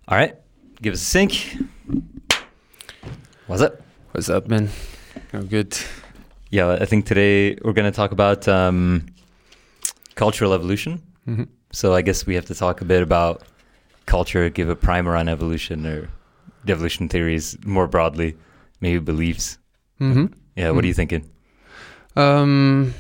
All right, give us a sync. What's up? What's up, man? Oh, good. Yeah, I think today we're going to talk about cultural evolution. Mm-hmm. So I guess we have to talk a bit about culture, give a primer on evolution or evolution theories more broadly, maybe beliefs. Mm-hmm. Yeah, what are you thinking? Well,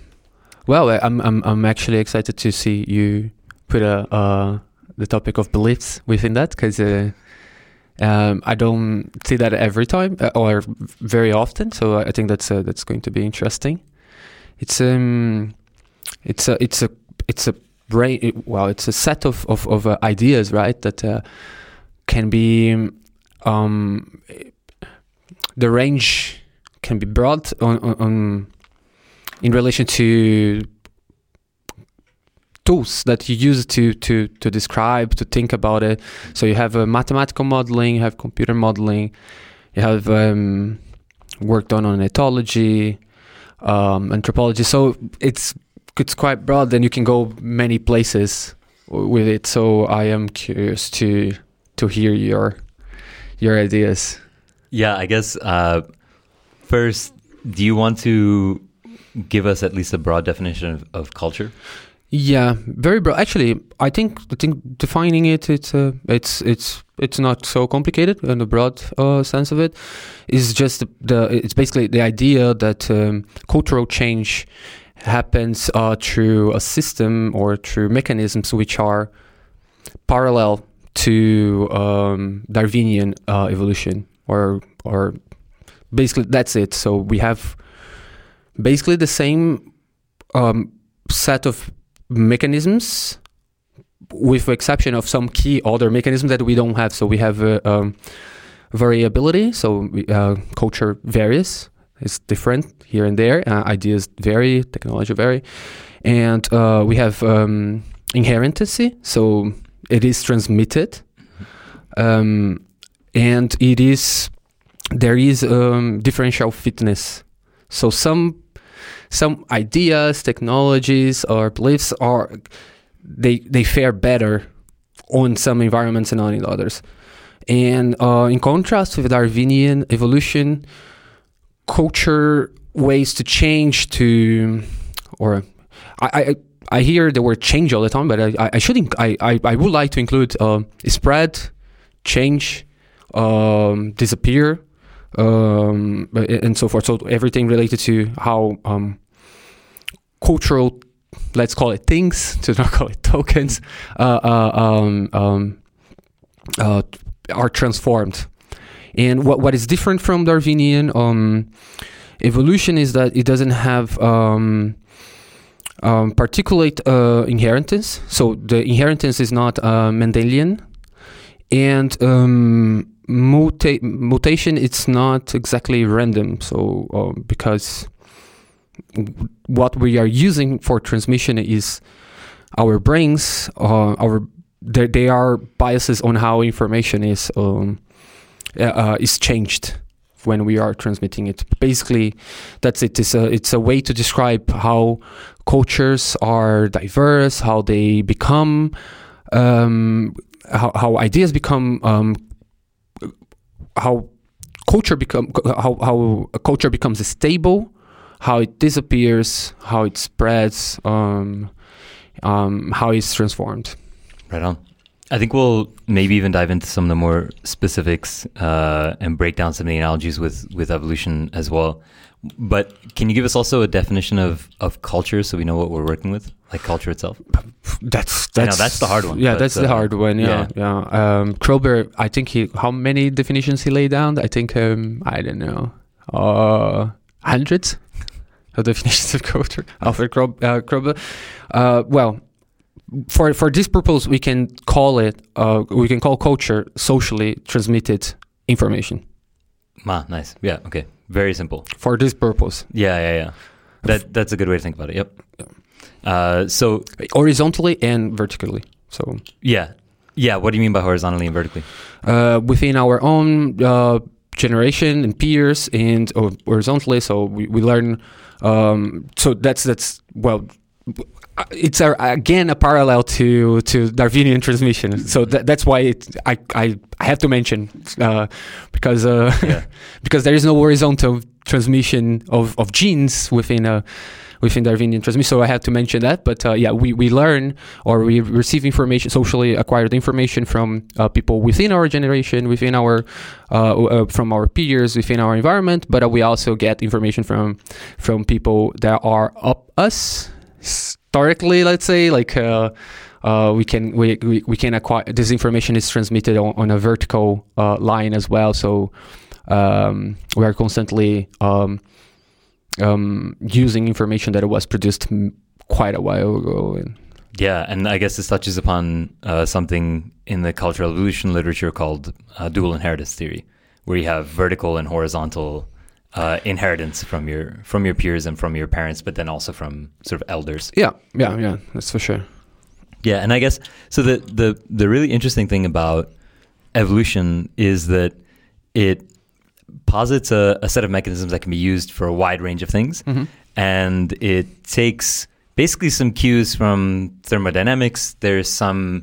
I'm actually excited to see you put the topic of beliefs within that, because I don't see that every time or very often. So I think that's going to be interesting. It's a brain. Well, it's a set of ideas, right? That can be the range can be broad on in relation to tools that you use to describe, to think about it. So you have mathematical modeling, you have computer modeling, you have work done on ethology, anthropology. So it's quite broad, and you can go many places with it. So I am curious to hear your ideas. Yeah, I guess first, do you want to give us at least a broad definition of culture? Yeah, very broad. Actually, I think defining it's not so complicated in the broad sense of it. It's just it's basically the idea that cultural change happens through a system or through mechanisms which are parallel to Darwinian evolution, or basically that's it. So we have basically the same set of mechanisms, with the exception of some key other mechanisms that we don't have. So we have variability. So culture varies. It's different here and there. Ideas vary, technology vary, and we have inherency. So it is transmitted, and there is differential fitness. So some ideas, technologies, or beliefs they fare better on some environments and not in others. And in contrast with Darwinian evolution, culture ways to change I hear the word change all the time, but I would like to include spread, change, disappear, and so forth. So everything related to how cultural, let's call it things, to not call it tokens, are transformed. And what is different from Darwinian evolution is that it doesn't have particulate inheritance. So the inheritance is not Mendelian, and mutation, it's not exactly random. So because what we are using for transmission is our brains, they are biases on how information is changed when we are transmitting it. Basically, that's it. It's a way to describe how cultures are diverse, how they become, how ideas become, how a culture becomes stable, how it disappears, how it spreads, how it's transformed. Right on. I think we'll maybe even dive into some of the more specifics and break down some of the analogies with evolution as well. But can you give us also a definition of culture so we know what we're working with, like culture itself? That's the hard one. Yeah, that's the hard one. Yeah. Kroeber, I think how many definitions he laid down? I think I don't know, hundreds of definitions of culture. Alfred Kroeber. Well, for this purpose, we can call culture socially transmitted information. Nice. Yeah. Okay. Very simple. For this purpose. Yeah. That's a good way to think about it. Yep. So horizontally and vertically. So yeah. What do you mean by horizontally and vertically? Within our own generation and peers, and horizontally. So we learn. So that's well. it's again a parallel to Darwinian transmission. So that's why I have to mention because because there is no horizontal transmission of genes within Darwinian transmission. So I have to mention that. But we learn, or we receive information, socially acquired information from people within our generation, within our from our peers, within our environment. But we also get information from people that are up us. Historically, let's say, like we can acquire this information is transmitted on a vertical line as well. So we are constantly using information that was produced quite a while ago. Yeah, and I guess this touches upon something in the cultural evolution literature called dual inheritance theory, where you have vertical and horizontal inheritance from your peers and from your parents, but then also from sort of elders. Yeah, that's for sure. Yeah, and I guess so. The really interesting thing about evolution is that it posits a set of mechanisms that can be used for a wide range of things, and it takes basically some cues from thermodynamics. There's some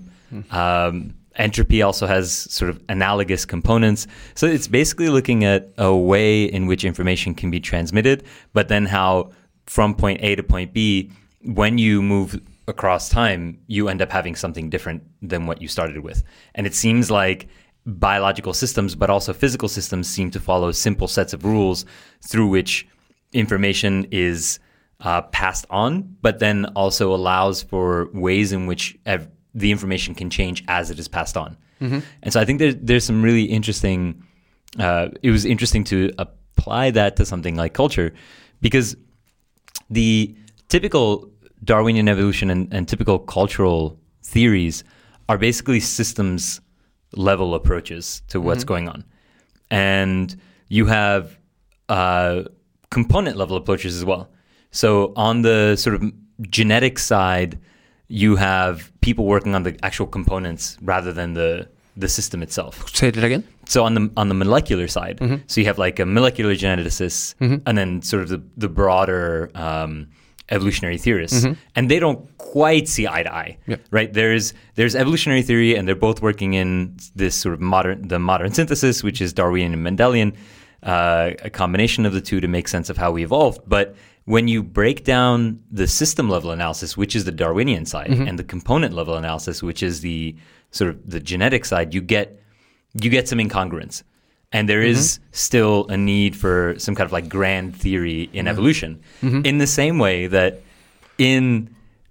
entropy also has sort of analogous components. So it's basically looking at a way in which information can be transmitted, but then how from point A to point B, when you move across time, you end up having something different than what you started with. And it seems like biological systems, but also physical systems, seem to follow simple sets of rules through which information is passed on, but then also allows for ways in which the information can change as it is passed on. And so I think there's some really interesting, it was interesting to apply that to something like culture, because the typical Darwinian evolution and typical cultural theories are basically systems level approaches to what's going on. And you have component level approaches as well. So on the sort of genetic side, you have people working on the actual components rather than the system itself. Say that again. So on the molecular side, so you have like a molecular geneticist, and then sort of the broader evolutionary theorists, and they don't quite see eye to eye, right? There's evolutionary theory, and they're both working in this sort of modern synthesis, which is Darwinian and Mendelian, a combination of the two to make sense of how we evolved. But when you break down the system level analysis, which is the Darwinian side, and the component level analysis, which is the sort of the genetic side, you get some incongruence. And there is still a need for some kind of like grand theory in evolution, in the same way that in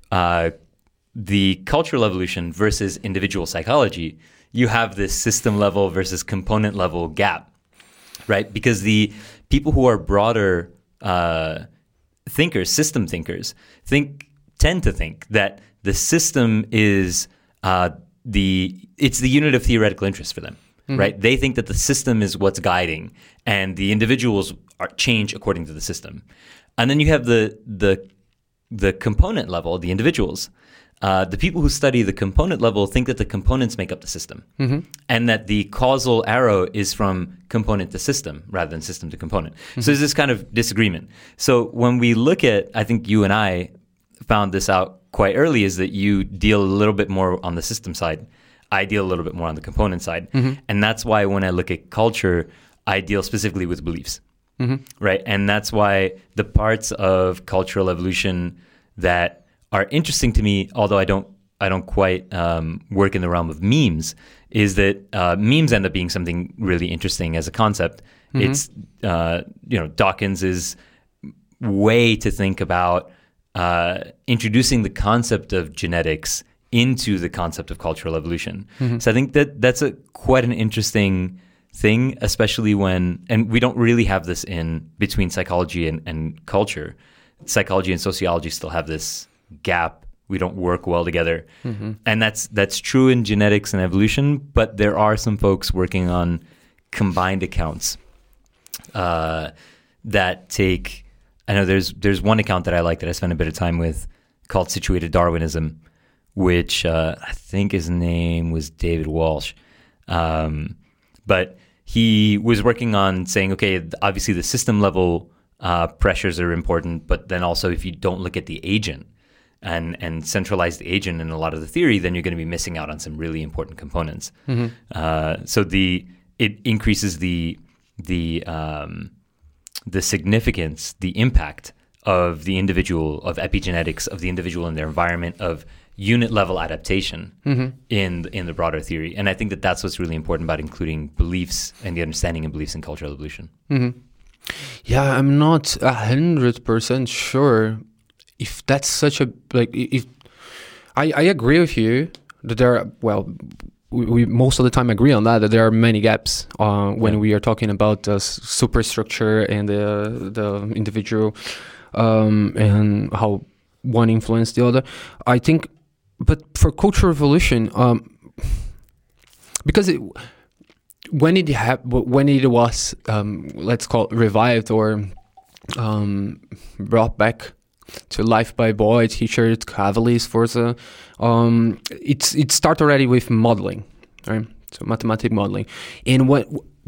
the cultural evolution versus individual psychology, you have this system level versus component level gap, right? Because the people who are broader thinkers, system thinkers, tend to think that the system is it's the unit of theoretical interest for them. Right? They think that the system is what's guiding, and the individuals change according to the system. And then you have the component level, the individuals. The people who study the component level think that the components make up the system, and that the causal arrow is from component to system rather than system to component. So there's this kind of disagreement. So when we look at, I think you and I found this out quite early, is that you deal a little bit more on the system side. I deal a little bit more on the component side. And that's why when I look at culture, I deal specifically with beliefs, right? And that's why the parts of cultural evolution that are interesting to me, although I don't quite work in the realm of memes, is that memes end up being something really interesting as a concept. It's, Dawkins' way to think about introducing the concept of genetics into the concept of cultural evolution. So I think that's quite an interesting thing, especially when, and we don't really have this in between psychology and culture. Psychology and sociology still have this gap. We don't work well together. And that's true in genetics and evolution, but there are some folks working on combined accounts that take, I know there's one account that I like that I spent a bit of time with called Situated Darwinism, which I think his name was David Walsh. But he was working on saying, okay, obviously the system level pressures are important, but then also if you don't look at the agent, and centralized agent in a lot of the theory, then you're going to be missing out on some really important components. So it increases the significance, the impact of the individual, of epigenetics, of the individual in their environment, of unit level adaptation in the broader theory. And I think that that's what's really important about including beliefs and the understanding of beliefs in cultural evolution. Yeah, I'm not 100% sure if that's such a, like, if I agree with you that there are, well, we most of the time agree on that there are many gaps when we are talking about the superstructure and the individual and how one influenced the other. I think, but for cultural evolution, because when it was let's call it revived or brought back to life by Boyd, Hitchard, Cavalli, Sforza, it started already with modeling, right? So mathematical modeling, and what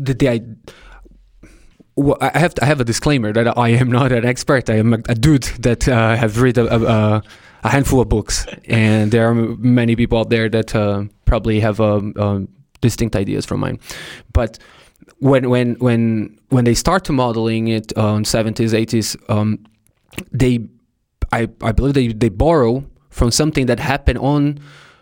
I have a disclaimer that I am not an expert. I am a dude that have read a handful of books, and there are many people out there that probably have distinct ideas from mine. But when they start to modeling it in 70s, 80s, I believe they borrow from something that happened on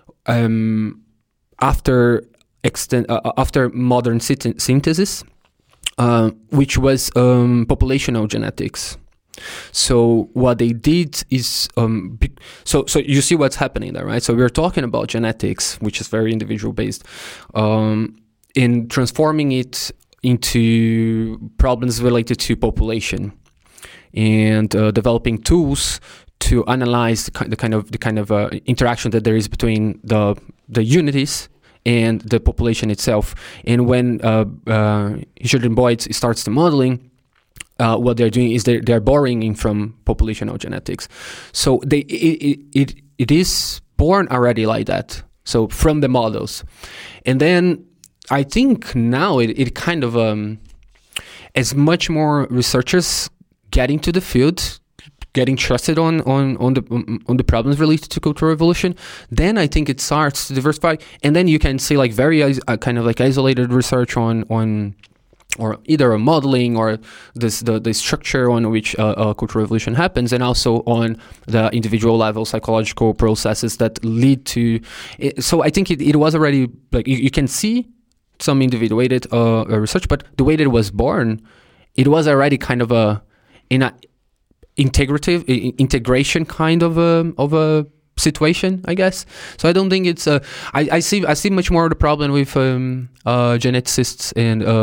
after modern synthesis. Which was populational genetics. So what they did is so you see what's happening there, right? So we're talking about genetics, which is very individual based, in transforming it into problems related to population, and developing tools to analyze the kind of interaction that there is between the unities and the population itself. And when Hitchard and Boyd starts the modeling, what they're doing is they're borrowing from populational genetics. So it is born already like that. So from the models, and then I think now it kind of as much more researchers get into the field, getting trusted on the problems related to cultural evolution, then I think it starts to diversify, and then you can see like very kind of like isolated research on or either a modeling or the structure on which cultural evolution happens, and also on the individual level psychological processes that lead to it. So I think it was already like you can see some individuated research, but the way that it was born, it was already kind of in a integration kind of a situation, I guess. So I don't think it's I see much more the problem with geneticists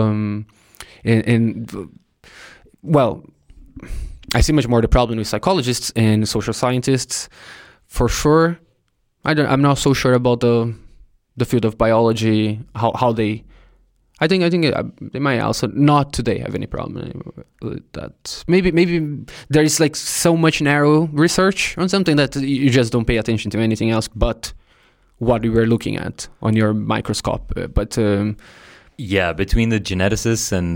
and well, I see much more the problem with psychologists and social scientists, for sure. I'm not so sure about the field of biology, how they. I think they might also not today have any problem with that. Maybe there is like so much narrow research on something that you just don't pay attention to anything else but what you were looking at on your microscope. But yeah, between the geneticists and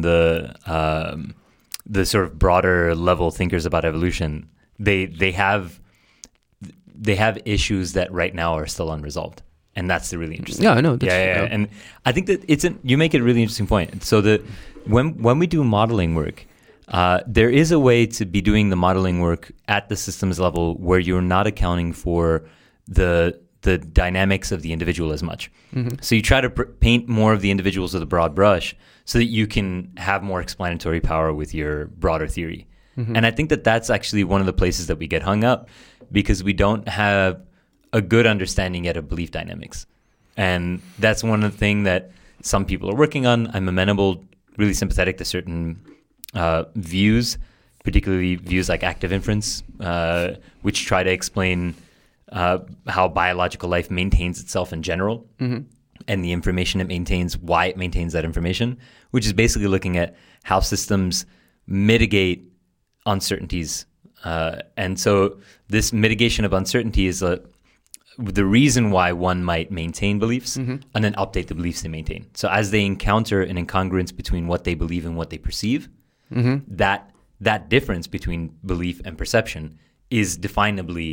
the sort of broader level thinkers about evolution, they have issues that right now are still unresolved. And that's the really interesting. Yeah, I know. Yeah. And I think that you make it a really interesting point. So when we do modeling work, there is a way to be doing the modeling work at the systems level where you're not accounting for the dynamics of the individual as much. Mm-hmm. So you try to paint more of the individuals with a broad brush so that you can have more explanatory power with your broader theory. Mm-hmm. And I think that that's actually one of the places that we get hung up, because we don't have a good understanding yet of belief dynamics. And that's one of the things that some people are working on. I'm amenable, really sympathetic to certain views, particularly views like active inference, which try to explain how biological life maintains itself in general, mm-hmm. and the information it maintains, why it maintains that information, which is basically looking at how systems mitigate uncertainties. And so this mitigation of uncertainty is the reason why one might maintain beliefs, mm-hmm. and then update the beliefs they maintain. So as they encounter an incongruence between what they believe and what they perceive, mm-hmm. that difference between belief and perception is definably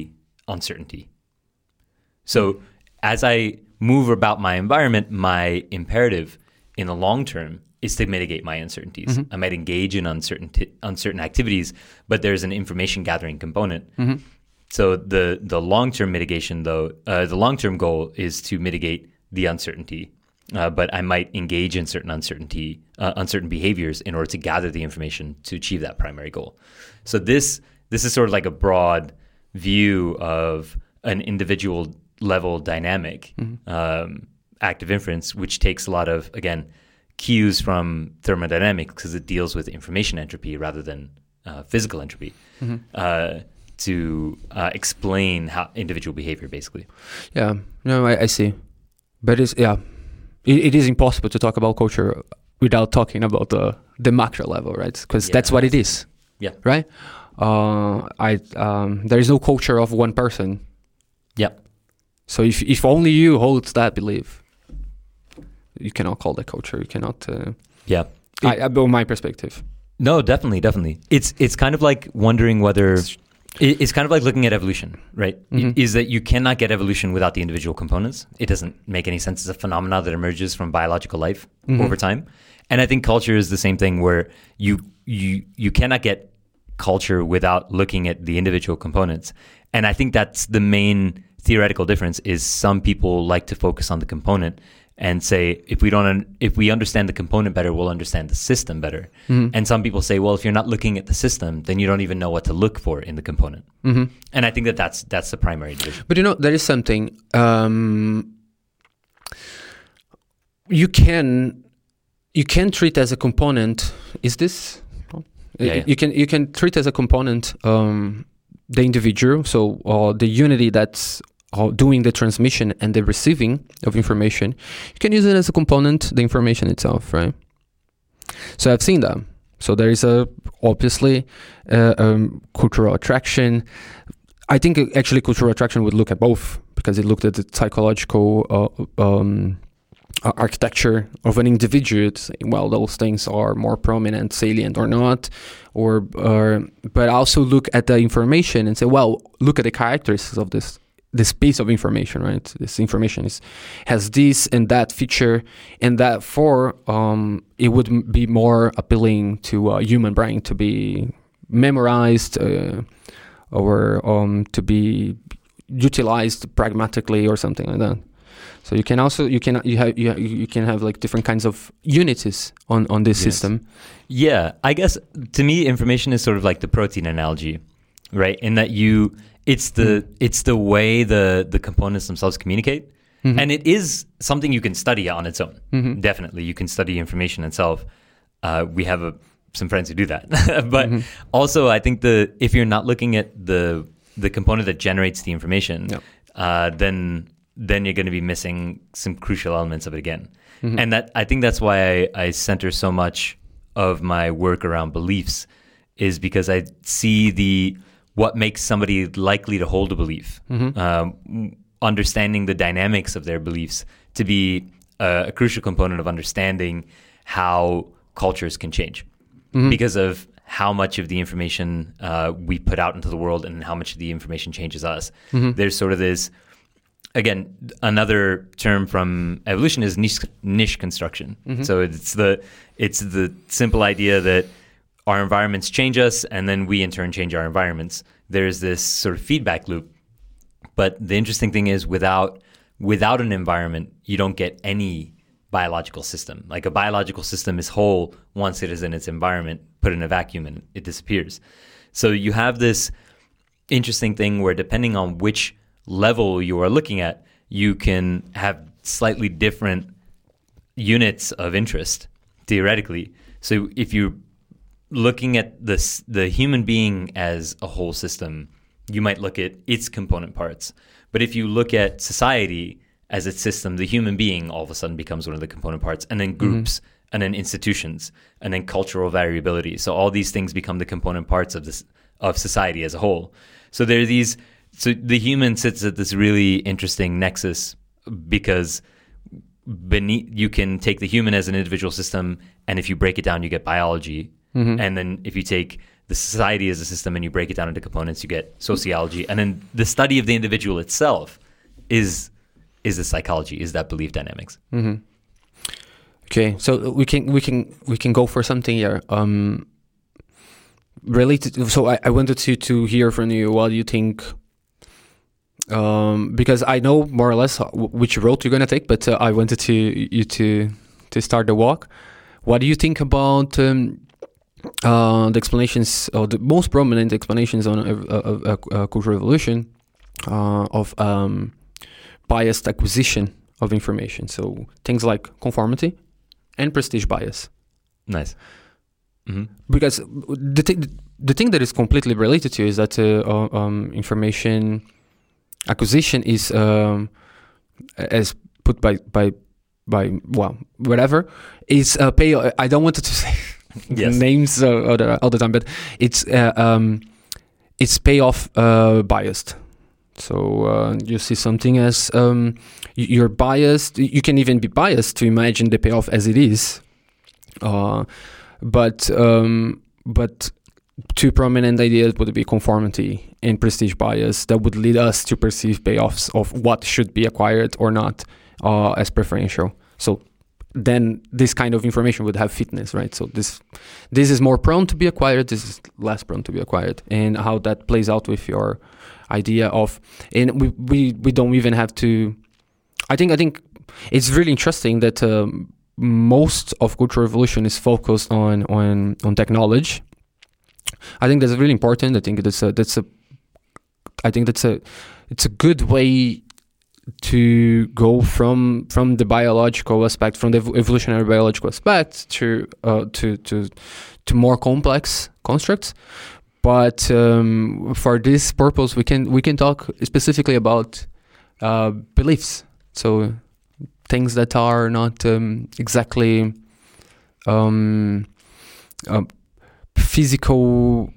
uncertainty. So as I move about my environment, my imperative in the long term is to mitigate my uncertainties. Mm-hmm. I might engage in uncertain activities, but there's an information gathering component. Mm-hmm. So the long-term mitigation, though, the long-term goal is to mitigate the uncertainty. But I might engage in certain uncertain behaviors in order to gather the information to achieve that primary goal. So this is sort of like a broad view of an individual level dynamic, active inference, which takes a lot of, again, cues from thermodynamics because it deals with information entropy rather than physical entropy to explain how individual behavior, basically. Yeah, no, I see. But it is impossible to talk about culture without talking about the macro level, right? Because that's what it is. Yeah. Right? There is no culture of one person. Yeah. So if only you hold that belief, you cannot call that culture. You cannot. Yeah. My perspective. No, definitely. It's kind of like wondering whether it's kind of like looking at evolution, right? Mm-hmm. Is that you cannot get evolution without the individual components. It doesn't make any sense. It's a phenomena that emerges from biological life over time. And I think culture is the same thing, where you cannot get culture without looking at the individual components. And I think that's the main theoretical difference. Is some people like to focus on the component and say, if we understand the component better, we'll understand the system better. And some people say, well, if you're not looking at the system, then you don't even know what to look for in the component. And I think that's the primary division. But there is something you can treat as a component. Is this? Yeah. You can treat as a component the individual, so the unity that's doing the transmission and the receiving of information. You can use it as a component, the information itself, right? So I've seen that. So there is obviously cultural attraction. I think actually cultural attraction would look at both, because it looked at the psychological architecture of an individual to say, well, those things are more prominent, salient or not, but also look at the information and say, well, look at the characteristics of this piece of information, right? This information has this and that feature, and therefore it would be more appealing to a human brain to be memorized or to be utilized pragmatically or something like that. So you can have like different kinds of unities on this system. Yeah, I guess to me, information is sort of like the protein analogy, right? In that it's the way the components themselves communicate, and it is something you can study on its own. Definitely, you can study information itself. We have some friends who do that, but also I think if you're not looking at the component that generates the information, then you're going to be missing some crucial elements of it again. And I think that's why I center so much of my work around beliefs, is because I see what makes somebody likely to hold a belief, understanding the dynamics of their beliefs to be a crucial component of understanding how cultures can change because of how much of the information we put out into the world and how much of the information changes us. There's sort of this, again, another term from evolution is niche construction. So it's the simple idea that our environments change us, and then we in turn change our environments. There's this sort of feedback loop. But the interesting thing is, without an environment, you don't get any biological system. Like a biological system is whole once it is in its environment. Put in a vacuum and it disappears. So you have this interesting thing where, depending on which level you are looking at, you can have slightly different units of interest, theoretically. So if you're looking at the human being as a whole system, you might look at its component parts. But if you look at society as its system, the human being all of a sudden becomes one of the component parts, and then groups, and then institutions, and then cultural variability. So all these things become the component parts of society as a whole. So there are these. So the human sits at this really interesting nexus, because you can take the human as an individual system, and if you break it down, you get biology. And then if you take the society as a system, and you break it down into components, you get sociology, and then the study of the individual itself is the psychology, is that belief dynamics. Mm-hmm. Okay, so we can go for something here. Related. So I wanted to hear from you what you think. Because I know more or less which road you're gonna take, but I wanted you to start the walk. What do you think about the explanations, or the most prominent explanations on a Cultural Revolution of biased acquisition of information? So things like conformity and prestige bias. Nice. Mm-hmm. Because the thing that is completely related to is that information acquisition is as put by well, whatever, is pay. I don't want to say yes. names all the time, but it's payoff biased. So you see something as you're biased. You can even be biased to imagine the payoff as it is, but two prominent ideas would be conformity and prestige bias that would lead us to perceive payoffs of what should be acquired or not as preferential. So then this kind of information would have fitness, right? So this is more prone to be acquired, this is less prone to be acquired, and how that plays out with your idea of, and we don't even have to, I think it's really interesting that most of Cultural Revolution is focused on technology. I think that's really important. I think it's a good way to go from the biological aspect, from the evolutionary biological aspect to more complex constructs. But for this purpose, we can talk specifically about beliefs. So things that are not exactly physical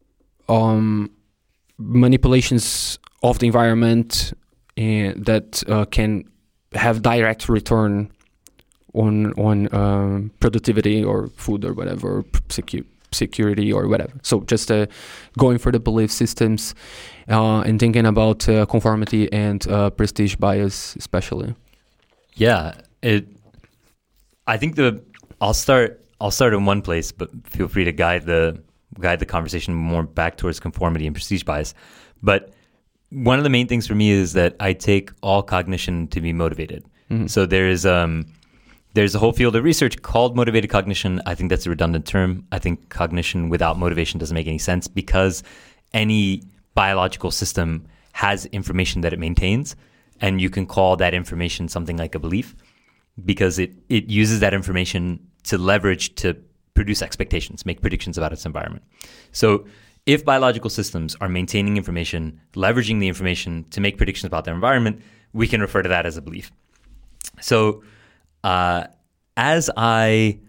manipulations of the environment that can have direct return on productivity or food or whatever, security or whatever. So just going for the belief systems and thinking about conformity and prestige bias especially. Yeah, I think I'll start in one place, but feel free to guide the conversation more back towards conformity and prestige bias. But one of the main things for me is that I take all cognition to be motivated. Mm-hmm. So there's a whole field of research called motivated cognition. I think that's a redundant term. I think cognition without motivation doesn't make any sense, because any biological system has information that it maintains, and you can call that information something like a belief, because it uses that information to leverage to produce expectations, make predictions about its environment. So if biological systems are maintaining information, leveraging the information to make predictions about their environment, we can refer to that as a belief. So as I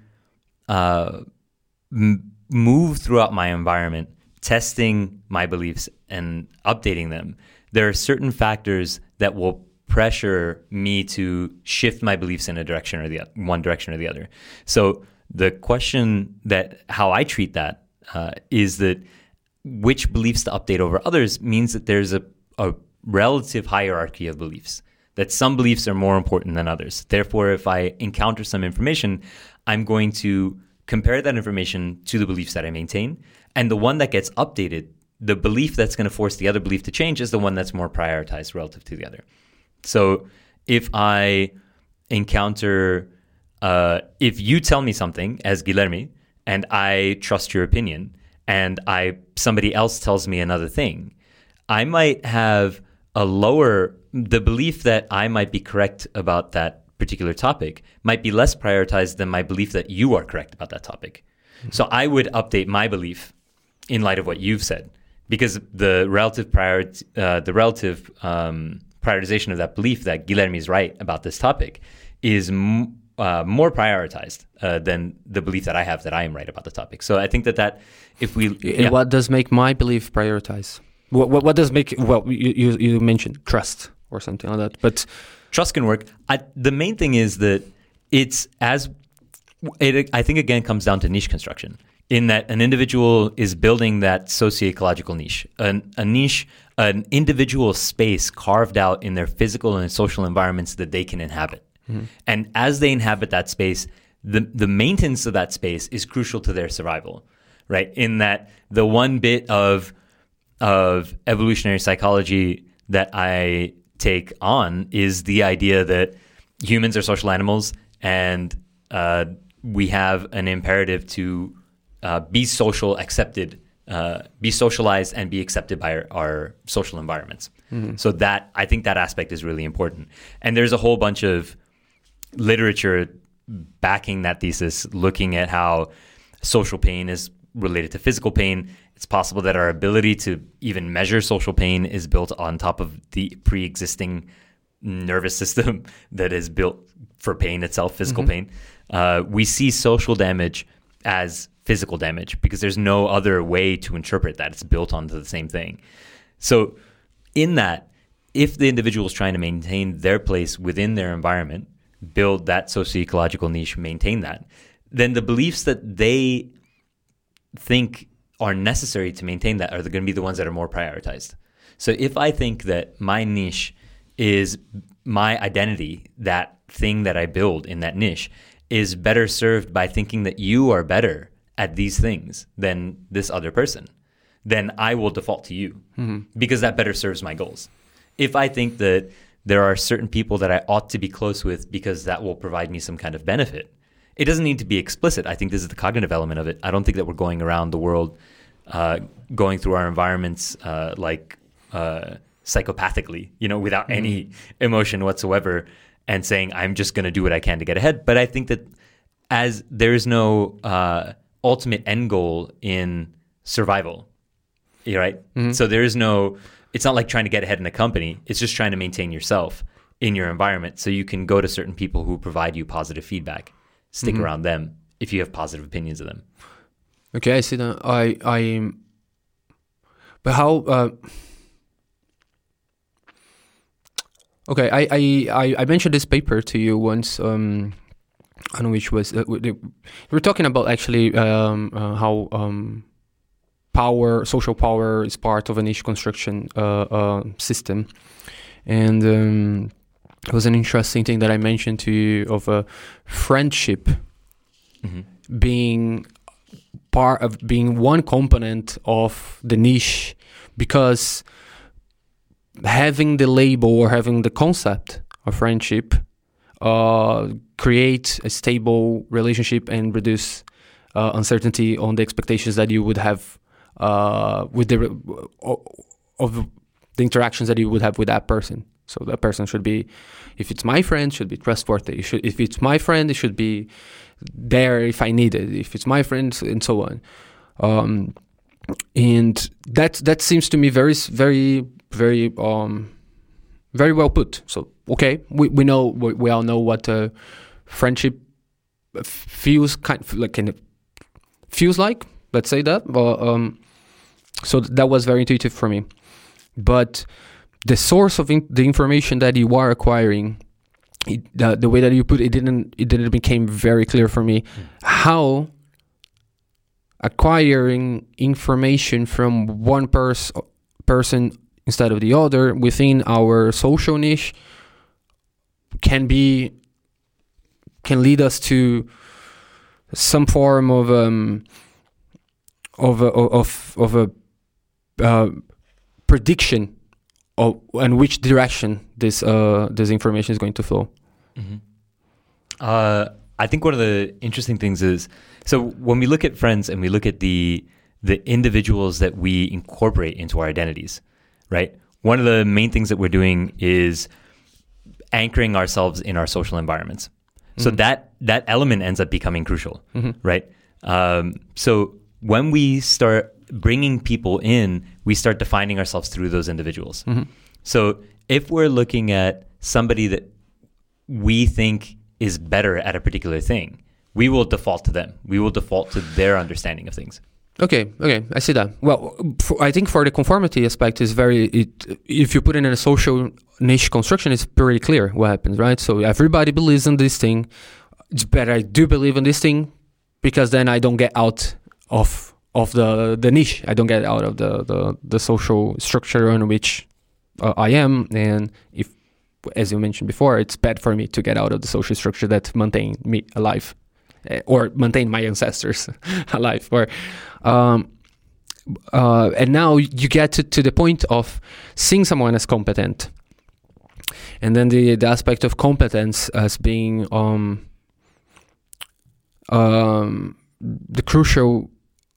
move throughout my environment, testing my beliefs and updating them, there are certain factors that will pressure me to shift my beliefs in one direction or the other. So the question that how I treat that is that which beliefs to update over others means that there's a relative hierarchy of beliefs, that some beliefs are more important than others. Therefore, if I encounter some information, I'm going to compare that information to the beliefs that I maintain. And the one that gets updated, the belief that's going to force the other belief to change, is the one that's more prioritized relative to the other. So if I encounter, if you tell me something as Guilherme, and I trust your opinion, and somebody else tells me another thing, I might have the belief that I might be correct about that particular topic might be less prioritized than my belief that you are correct about that topic. Mm-hmm. So I would update my belief in light of what you've said, because the relative prioritization of that belief that Guilherme is right about this topic is more prioritized than the belief that I have that I am right about the topic. So I think that if we... Yeah. What does make my belief prioritize? What does make... Well, you mentioned trust or something like that, but... Trust can work. The main thing is that I think, again, comes down to niche construction. in that an individual is building that socioecological niche, a niche, an individual space carved out in their physical and social environments that they can inhabit. And as they inhabit that space, the maintenance of that space is crucial to their survival, right? In that the one bit of evolutionary psychology that I take on is the idea that humans are social animals, and we have an imperative to be social, accepted, be socialized, and be accepted by our social environments. So that, I think that aspect is really important. And there's a whole bunch of literature backing that thesis, looking at how social pain is related to physical pain. It's possible that our ability to even measure social pain is built on top of the pre-existing nervous system that is built for pain itself, physical pain. We see social damage as physical damage because there's no other way to interpret that. It's built onto the same thing. So in that, if the individual is trying to maintain their place within their environment, build that socio-ecological niche, maintain that, then the beliefs that they think are necessary to maintain that are going to be the ones that are more prioritized. So if I think that my niche is my identity, that thing that I build in that niche is better served by thinking that you are better at these things than this other person, then I will default to you because that better serves my goals. If I think that there are certain people that I ought to be close with because that will provide me some kind of benefit, it doesn't need to be explicit. I think this is the cognitive element of it. I don't think that we're going around the world going through our environments psychopathically, without any emotion whatsoever and saying, I'm just going to do what I can to get ahead. But I think that as there is no ultimate end goal in survival, right? So there is no, it's not like trying to get ahead in a company. It's just trying to maintain yourself in your environment so you can go to certain people who provide you positive feedback. Stick around them if you have positive opinions of them. Okay, I see that. But how? Okay, I mentioned this paper to you once, on which was we were talking about actually how social power is part of a niche construction system, and it was an interesting thing that I mentioned to you of a friendship being part of being one component of the niche, because having the label or having the concept of friendship create a stable relationship and reduce uncertainty on the expectations that you would have with the interactions that you would have with that person. So that person should be, if it's my friend, should be trustworthy. If it's my friend, it should be there if I need it. If it's my friend, and so on. And that seems to me very, very, very, very well put. So okay, we all know what friendship feels feels like. Let's say that. So that was very intuitive for me, but the source of the information that you are acquiring, the way that you put it, it didn't become very clear for me. How acquiring information from one person instead of the other within our social niche can lead us to some form of a prediction in which direction this information is going to flow. I think one of the interesting things is, so when we look at friends and we look at the individuals that we incorporate into our identities, right? One of the main things that we're doing is anchoring ourselves in our social environments. So that element ends up becoming crucial, right? So when we start bringing people in, we start defining ourselves through those individuals. So if we're looking at somebody that we think is better at a particular thing, we will default to them. We will default to their understanding of things. Okay, I see that. Well, I think for the conformity aspect is if you put it in a social niche construction, it's pretty clear what happens, right? So everybody believes in this thing. It's better I do believe in this thing because then I don't get out of the niche. I don't get out of the social structure on which I am, and if, as you mentioned before, it's bad for me to get out of the social structure that maintain me alive, or maintain my ancestors alive, or and now you get to the point of seeing someone as competent, and then the aspect of competence as being the crucial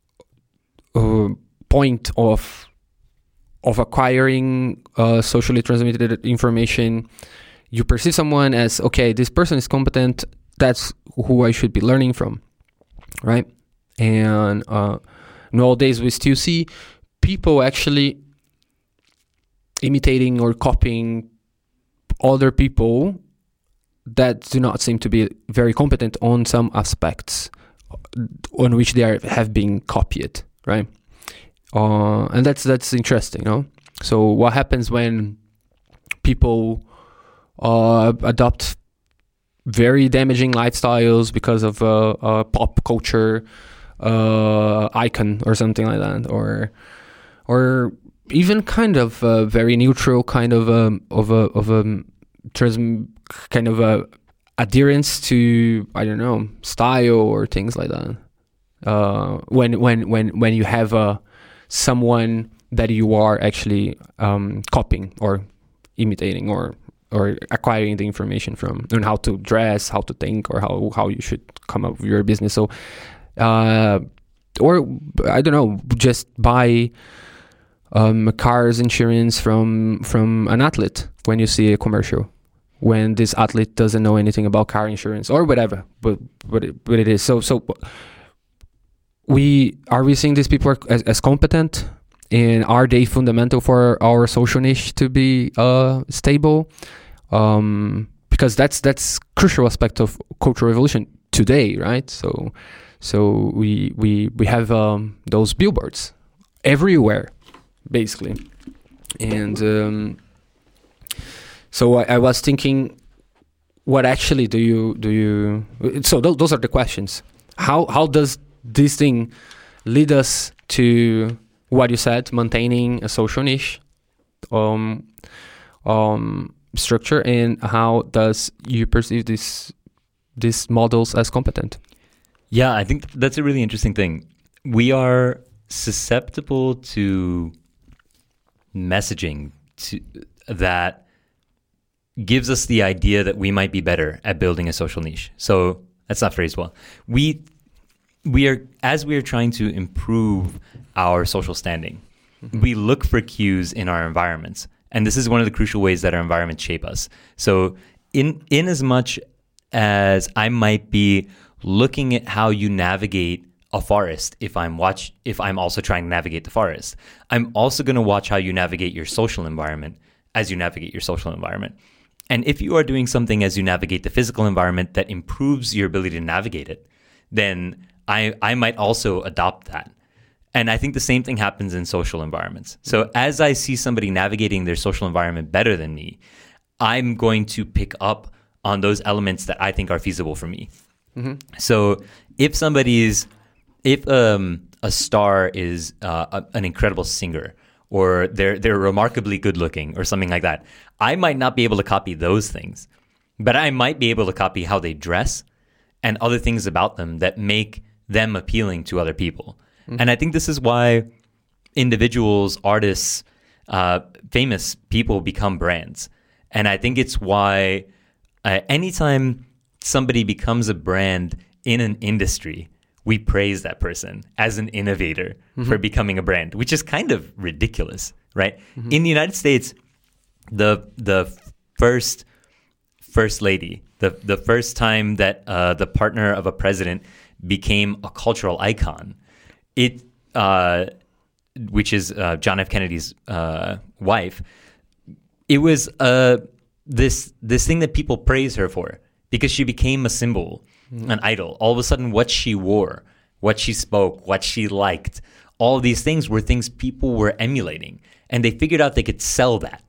point of acquiring socially transmitted information. You perceive someone as, okay, this person is competent, that's who I should be learning from, right? And nowadays we still see people actually imitating or copying other people that do not seem to be very competent on some aspects on which they have been copied, right? And that's interesting, no? So what happens when people adopt very damaging lifestyles because of a pop culture icon or something like that, or even kind of very neutral kind of adherence to, I don't know, style or things like that. When you have someone that you are actually copying or imitating or acquiring the information from, and how to dress, how to think, or how you should come up with your business. So, or I don't know, just buy car's insurance from an athlete when you see a commercial, when this athlete doesn't know anything about car insurance or whatever, but it is. So we seeing these people as competent, and are they fundamental for our social niche to be stable? Because that's crucial aspect of cultural evolution today, right? So we have those billboards everywhere, basically, and so I was thinking, what actually do you? So those are the questions. How does this thing lead us to what you said, maintaining a social niche structure, and how does you perceive these models as competent? Yeah, I think that's a really interesting thing. We are susceptible to messaging that gives us the idea that we might be better at building a social niche. So that's not phrased well. We are trying to improve our social standing. Mm-hmm. We look for cues in our environments, and this is one of the crucial ways that our environments shape us. So in as much as I might be looking at how you navigate a forest, if I'm also trying to navigate the forest, I'm also going to watch how you navigate your social environment as you navigate your social environment. And if you are doing something as you navigate the physical environment that improves your ability to navigate it, then I might also adopt that. And I think the same thing happens in social environments. So as I see somebody navigating their social environment better than me, I'm going to pick up on those elements that I think are feasible for me. Mm-hmm. So if a star is an incredible singer, or they're remarkably good looking, or something like that, I might not be able to copy those things, but I might be able to copy how they dress and other things about them that make them appealing to other people. Mm-hmm. And I think this is why individuals, artists, famous people become brands. And I think it's why anytime somebody becomes a brand in an industry, we praise that person as an innovator for becoming a brand, which is kind of ridiculous, right? Mm-hmm. In the United States, the first lady, the first time that the partner of a president became a cultural icon, which is John F. Kennedy's wife, it was this thing that people praise her for, because she became a symbol, an idol. All of a sudden, what she wore, what she spoke, what she liked, all these things were things people were emulating. And they figured out they could sell that.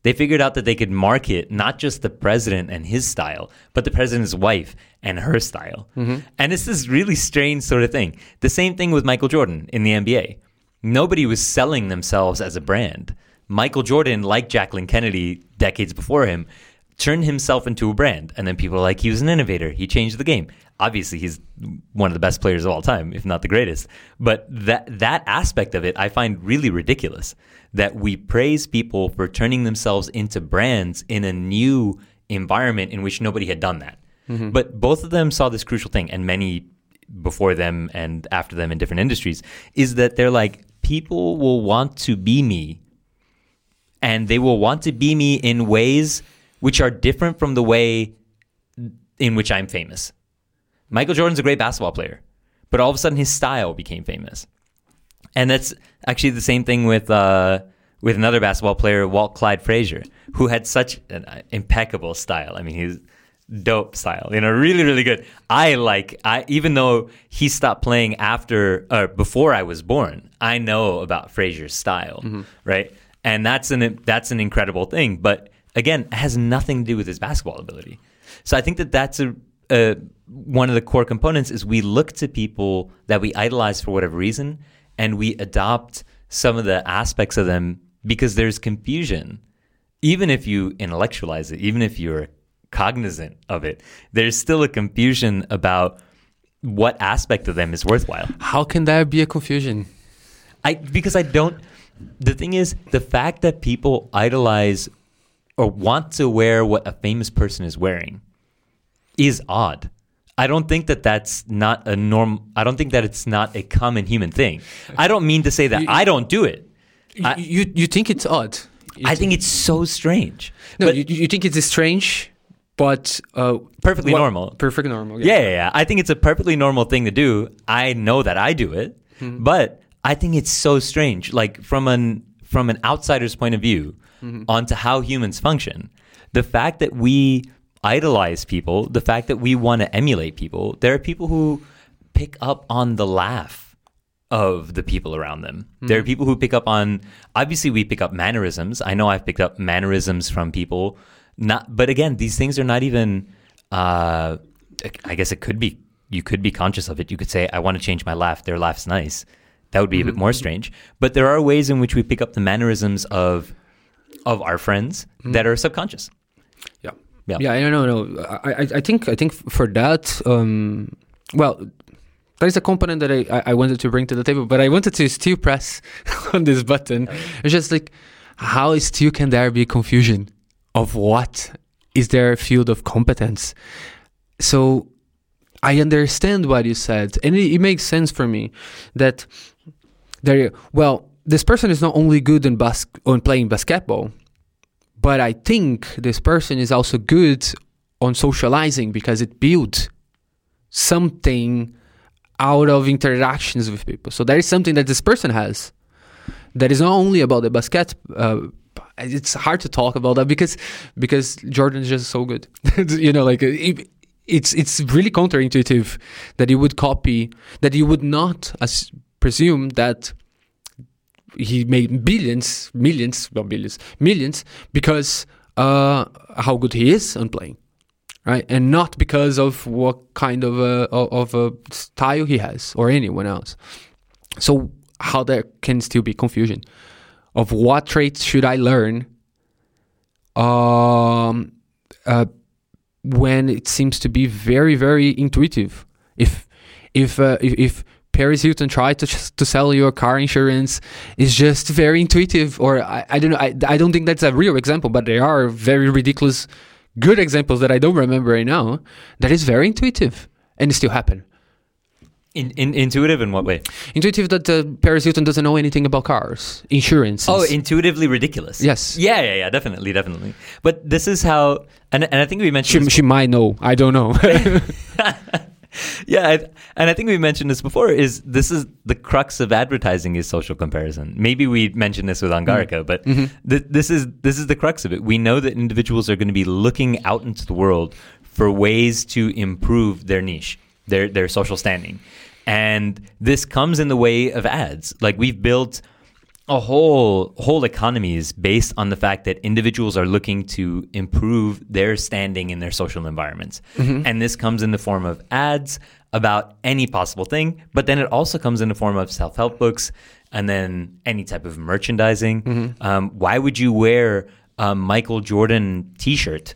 They figured out that they could market not just the president and his style, but the president's wife and her style. And it's this really strange sort of thing. The same thing with Michael Jordan in the NBA. Nobody was selling themselves as a brand. Michael Jordan, like Jacqueline Kennedy decades before him, turned himself into a brand. And then people were like, he was an innovator. He changed the game. Obviously, he's one of the best players of all time, if not the greatest. But that aspect of it, I find really ridiculous, that we praise people for turning themselves into brands in a new environment in which nobody had done that. But both of them saw this crucial thing, and many before them and after them in different industries, is that they're like, people will want to be me, and they will want to be me in ways which are different from the way in which I'm famous. Michael Jordan's a great basketball player, but all of a sudden his style became famous. And that's actually the same thing with another basketball player, Walt Clyde Frazier, who had such an impeccable style. I mean, he's dope style, really, really good. Even though he stopped playing before I was born, I know about Frazier's style, right? And that's an incredible thing. But again, it has nothing to do with his basketball ability. So I think that's one of the core components is we look to people that we idolize for whatever reason, and we adopt some of the aspects of them because there's confusion. Even if you intellectualize it, even if you're cognizant of it, there's still a confusion about what aspect of them is worthwhile. How can there be a confusion? The thing is, the fact that people idolize or want to wear what a famous person is wearing is odd. I don't think that that's not a norm. I don't think that it's not a common human thing. I don't mean to say that I don't do it. You think it's odd? I think it's so strange. No, you think it's strange, but perfectly normal. Perfectly normal. Yeah. I think it's a perfectly normal thing to do. I know that I do it, but I think it's so strange. Like from an outsider's point of view, onto how humans function, the fact that we idolize people, the fact that we want to emulate people, there are people who pick up on the laugh of the people around them. There are people who pick up on, obviously we pick up mannerisms. I know I've picked up mannerisms from people. But again, these things are not even, I guess you could be conscious of it. You could say, I want to change my laugh. Their laugh's nice. That would be a bit more strange. But there are ways in which we pick up the mannerisms of our friends that are subconscious. Yeah. I don't know. I think for that, there is a component that I wanted to bring to the table, but I wanted to still press on this button. It's just like, how still can there be confusion of what is their field of competence? So I understand what you said, and it makes sense for me that this person is not only good on playing basketball, but I think this person is also good on socializing because it builds something out of interactions with people. So there is something that this person has that is not only about the basket. It's hard to talk about that because Jordan is just so good. It's really counterintuitive that you would copy, that you would not presume that he made millions because how good he is on playing, right? And not because of what kind of a style he has or anyone else. So how there can still be confusion of what traits should I learn when it seems to be very, very intuitive. If Paris Hilton tried to sell your car insurance, is just very intuitive, or I don't know. I don't think that's a real example, but there are very ridiculous good examples that I don't remember right now. That is very intuitive, and it still happen. Intuitive in what way? Intuitive that Paris Hilton doesn't know anything about cars, insurance. Oh, intuitively ridiculous. Yes. Yeah, definitely. But this is how, and I think we mentioned... She might know. I don't know. Yeah, and I think we mentioned this before, this is the crux of advertising is social comparison. Maybe we mentioned this with Angarica, but this is the crux of it. We know that individuals are going to be looking out into the world for ways to improve their niche, their social standing. And this comes in the way of ads. Like we've built whole economies based on the fact that individuals are looking to improve their standing in their social environments. And this comes in the form of ads about any possible thing, but then it also comes in the form of self-help books and then any type of merchandising. Why would you wear a Michael Jordan t-shirt?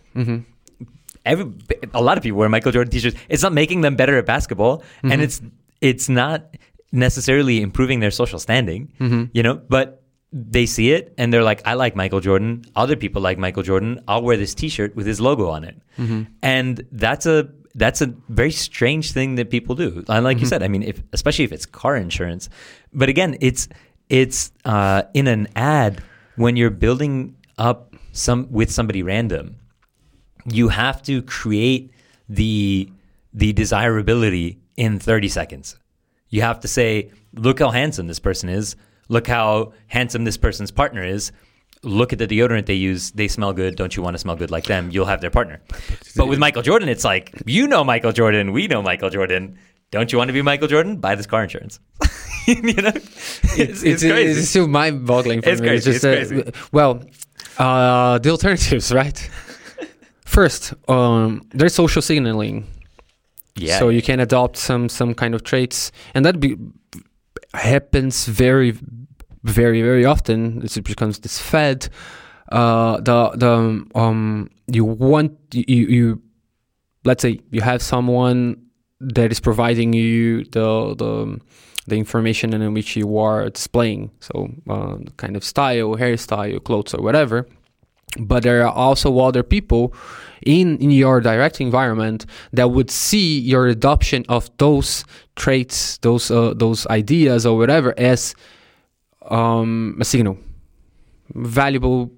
A lot of people wear Michael Jordan t-shirts. It's not making them better at basketball, and it's not necessarily improving their social standing, but they see it and they're like, I like Michael Jordan. Other people like Michael Jordan. I'll wear this t-shirt with his logo on it. And that's a very strange thing that people do. And like you said, I mean, especially if it's car insurance. But again, it's in an ad when you're building up with somebody random. You have to create the desirability in 30 seconds. You have to say, look how handsome this person is. Look how handsome this person's partner is. Look at the deodorant they use. They smell good. Don't you want to smell good like them? You'll have their partner. But with Michael Jordan, it's like, you know Michael Jordan. We know Michael Jordan. Don't you want to be Michael Jordan? Buy this car insurance. It's crazy. It's still mind-boggling for me. Crazy. It's crazy. The alternatives, right? First, there's social signaling. Yeah. So you can adopt some kind of traits, and that happens very, very, very often. It becomes this fad. You let's say you have someone that is providing you the information in which you are displaying. So kind of style, hairstyle, clothes, or whatever. But there are also other people in your direct environment that would see your adoption of those traits, those ideas or whatever as a signal, valuable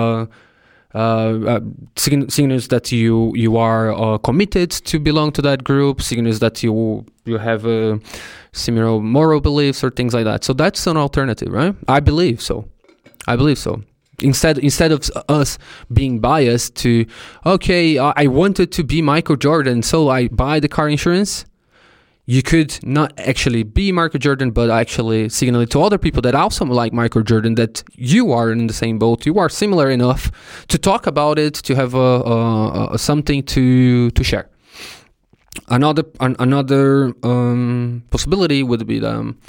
signals that you are committed to belong to that group, signals that you have similar moral beliefs or things like that. So that's an alternative, right? I believe so. Instead of us being biased to, okay, I wanted to be Michael Jordan, so I buy the car insurance. You could not actually be Michael Jordan, but actually signal it to other people that also like Michael Jordan that you are in the same boat. You are similar enough to talk about it, to have something to share. Another possibility would be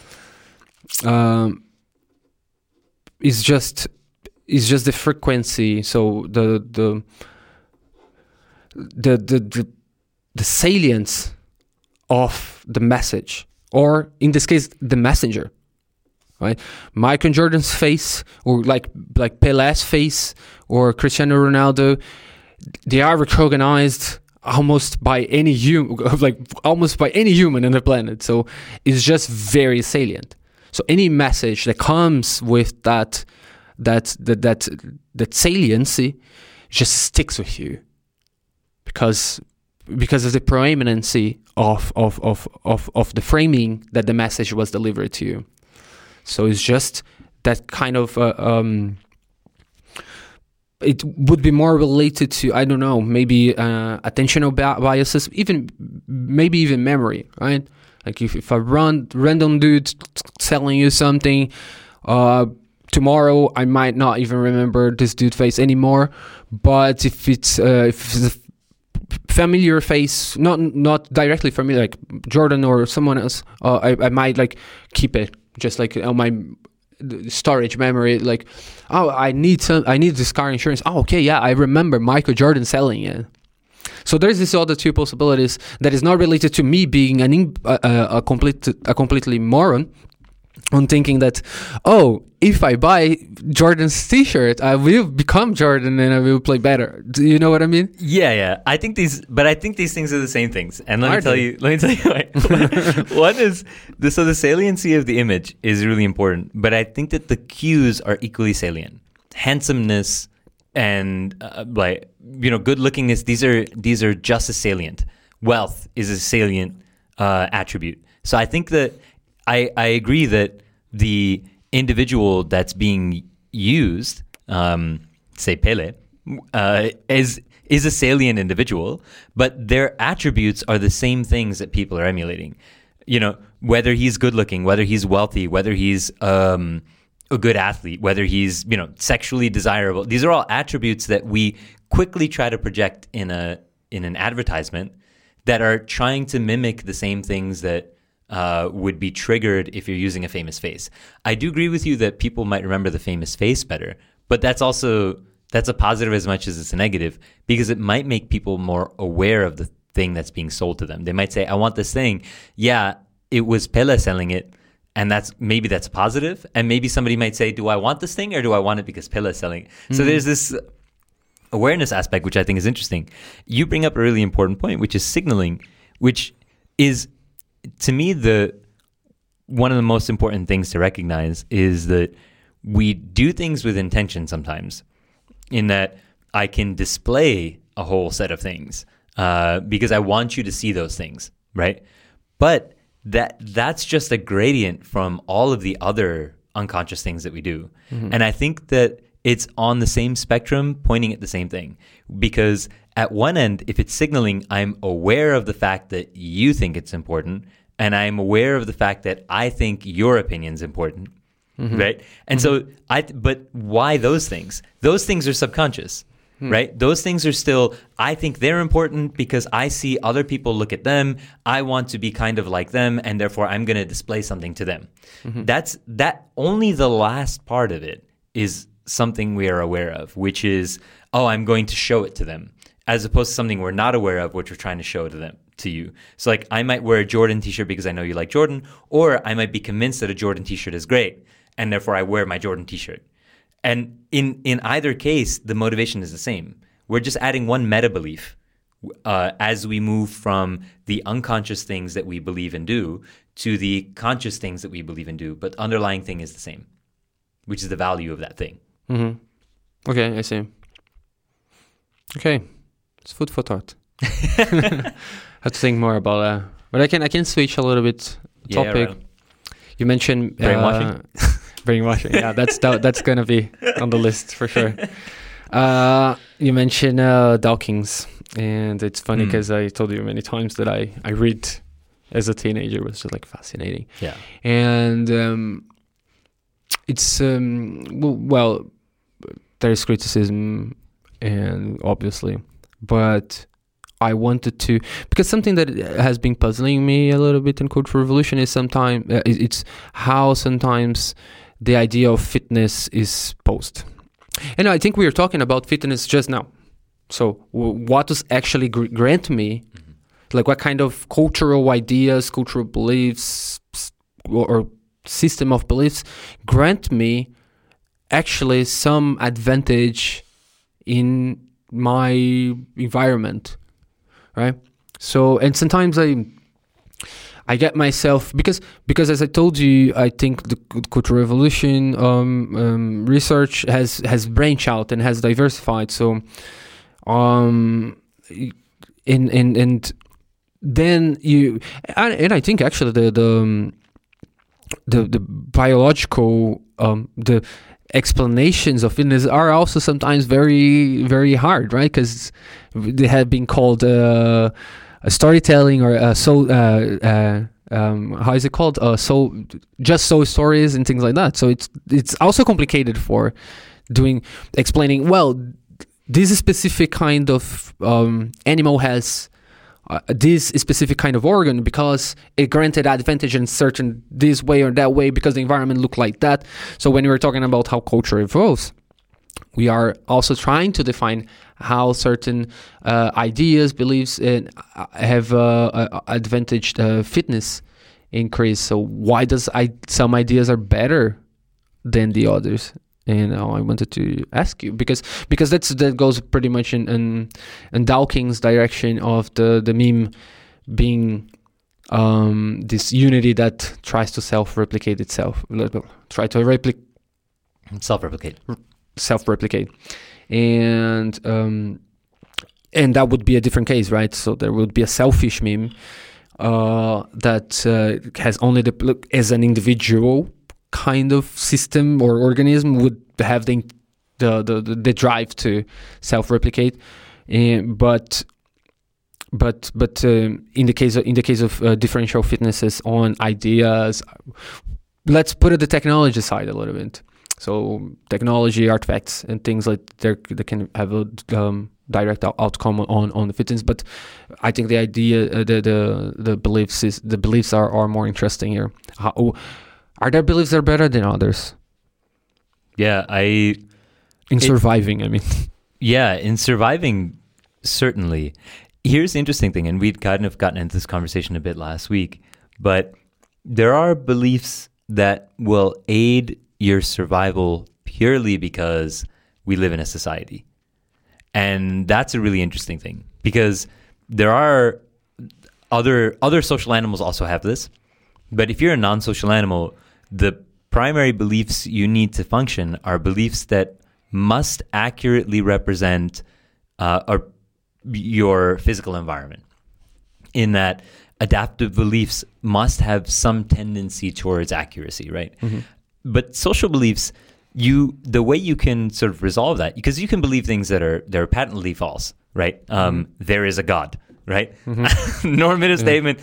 is just the frequency. So the salience of the message, or in this case, the messenger, right? Michael Jordan's face, or like Pele's face, or Cristiano Ronaldo, they are recognized almost by any human in the planet. So it's just very salient. So any message that comes with that saliency just sticks with you because of the proeminency of the framing that the message was delivered to you. So it's just that kind of it would be more related to, I don't know, maybe attentional biases, maybe even memory, right? Like if a random dude telling you something, tomorrow I might not even remember this dude's face anymore. But if it's a familiar face, not directly familiar, like Jordan or someone else, I might like keep it just like on my storage memory. Like, oh, I need this car insurance. Oh, okay, yeah, I remember Michael Jordan selling it. So there's these other two possibilities that is not related to me being a completely moron on thinking that, oh, if I buy Jordan's t-shirt, I will become Jordan and I will play better. Do you know what I mean? Yeah. I think these things are the same things. And let me tell you why. One is the saliency of the image is really important, but I think that the cues are equally salient. Handsomeness and good lookingness, these are just as salient. Wealth is a salient attribute. So I think that I agree that the individual that's being used, say Pele, is a salient individual, but their attributes are the same things that people are emulating. You know, whether he's good looking, whether he's wealthy, whether he's a good athlete, whether he's, sexually desirable. These are all attributes that we quickly try to project in an advertisement that are trying to mimic the same things that would be triggered if you're using a famous face. I do agree with you that people might remember the famous face better, but that's a positive as much as it's a negative, because it might make people more aware of the thing that's being sold to them. They might say, I want this thing. Yeah, it was Pele selling it. And that's a positive. And maybe somebody might say, do I want this thing or do I want it because Pele is selling it? Mm-hmm. So there's this awareness aspect, which I think is interesting. You bring up a really important point, which is signaling, which is, to me, one of the most important things to recognize is that we do things with intention sometimes, in that I can display a whole set of things because I want you to see those things, right? But that's just a gradient from all of the other unconscious things that we do. Mm-hmm. And I think that it's on the same spectrum, pointing at the same thing. Because at one end, if it's signaling, I'm aware of the fact that you think it's important, and I'm aware of the fact that I think your opinion's important, mm-hmm. right? And mm-hmm. so but why those things? Those things are subconscious. Right? Those things are still, I think they're important because I see other people look at them. I want to be kind of like them, and therefore I'm going to display something to them. Mm-hmm. That only the last part of it is something we are aware of, which is, I'm going to show it to them, as opposed to something we're not aware of, which we're trying to show to you. So like, I might wear a Jordan t-shirt because I know you like Jordan, or I might be convinced that a Jordan t-shirt is great, and therefore I wear my Jordan t-shirt. And in either case, the motivation is the same. We're just adding one meta belief as we move from the unconscious things that we believe and do to the conscious things that we believe and do. But the underlying thing is the same, which is the value of that thing. Mm-hmm. Okay, I see. Okay, it's food for thought. I have to think more about that. But I can switch a little bit topic. Yeah, right. You mentioned brainwashing. Brainwashing, yeah, that's gonna be on the list for sure. You mentioned Dawkins, and it's funny because I told you many times that I read as a teenager. It was just like fascinating. Yeah, and it's well, there's criticism, and obviously, but I wanted to, because something that has been puzzling me a little bit in Cultural Revolution is sometimes it's how sometimes the idea of fitness is posed. And I think we were talking about fitness just now. So what does actually grant me, like what kind of cultural ideas, cultural beliefs, or system of beliefs grant me actually some advantage in my environment, right? So, and sometimes I get myself, because as I told you, I think the Cultural Revolution research has branched out and has diversified. So, and then you, and I think actually the biological the explanations of fitness are also sometimes very, very hard, right? Because they have been called a storytelling or how is it called? So stories and things like that. So it's also complicated for explaining. Well, this specific kind of animal has this specific kind of organ because it granted advantage in certain this way or that way because the environment looked like that. So when we're talking about how culture evolves, we are also trying to define how certain ideas, beliefs have advantaged fitness increase. So why does some ideas are better than the others? And I wanted to ask you because that goes pretty much in Dawkins' direction of the meme being this unity that tries to self-replicate itself, self-replicate, and that would be a different case, right? So there would be a selfish meme that has only as an individual kind of system or organism would have the drive to self-replicate, but in the case of differential fitnesses on ideas, let's put it the technology side a little bit. So technology, artifacts, and things like they can have a direct outcome on the fitness. But I think the idea, the beliefs are more interesting here. Are there beliefs that are better than others? Yeah, surviving, I mean. Yeah, in surviving, certainly. Here's the interesting thing, and we'd kind of gotten into this conversation a bit last week, but there are beliefs that will aid your survival purely because we live in a society. And that's a really interesting thing, because there are other social animals also have this. But if you're a non-social animal, the primary beliefs you need to function are beliefs that must accurately represent your physical environment, in that adaptive beliefs must have some tendency towards accuracy, right? Mm-hmm. But social beliefs, the way you can sort of resolve that, because you can believe things that are patently false, right? There is a God, right? Mm-hmm. Normative statement.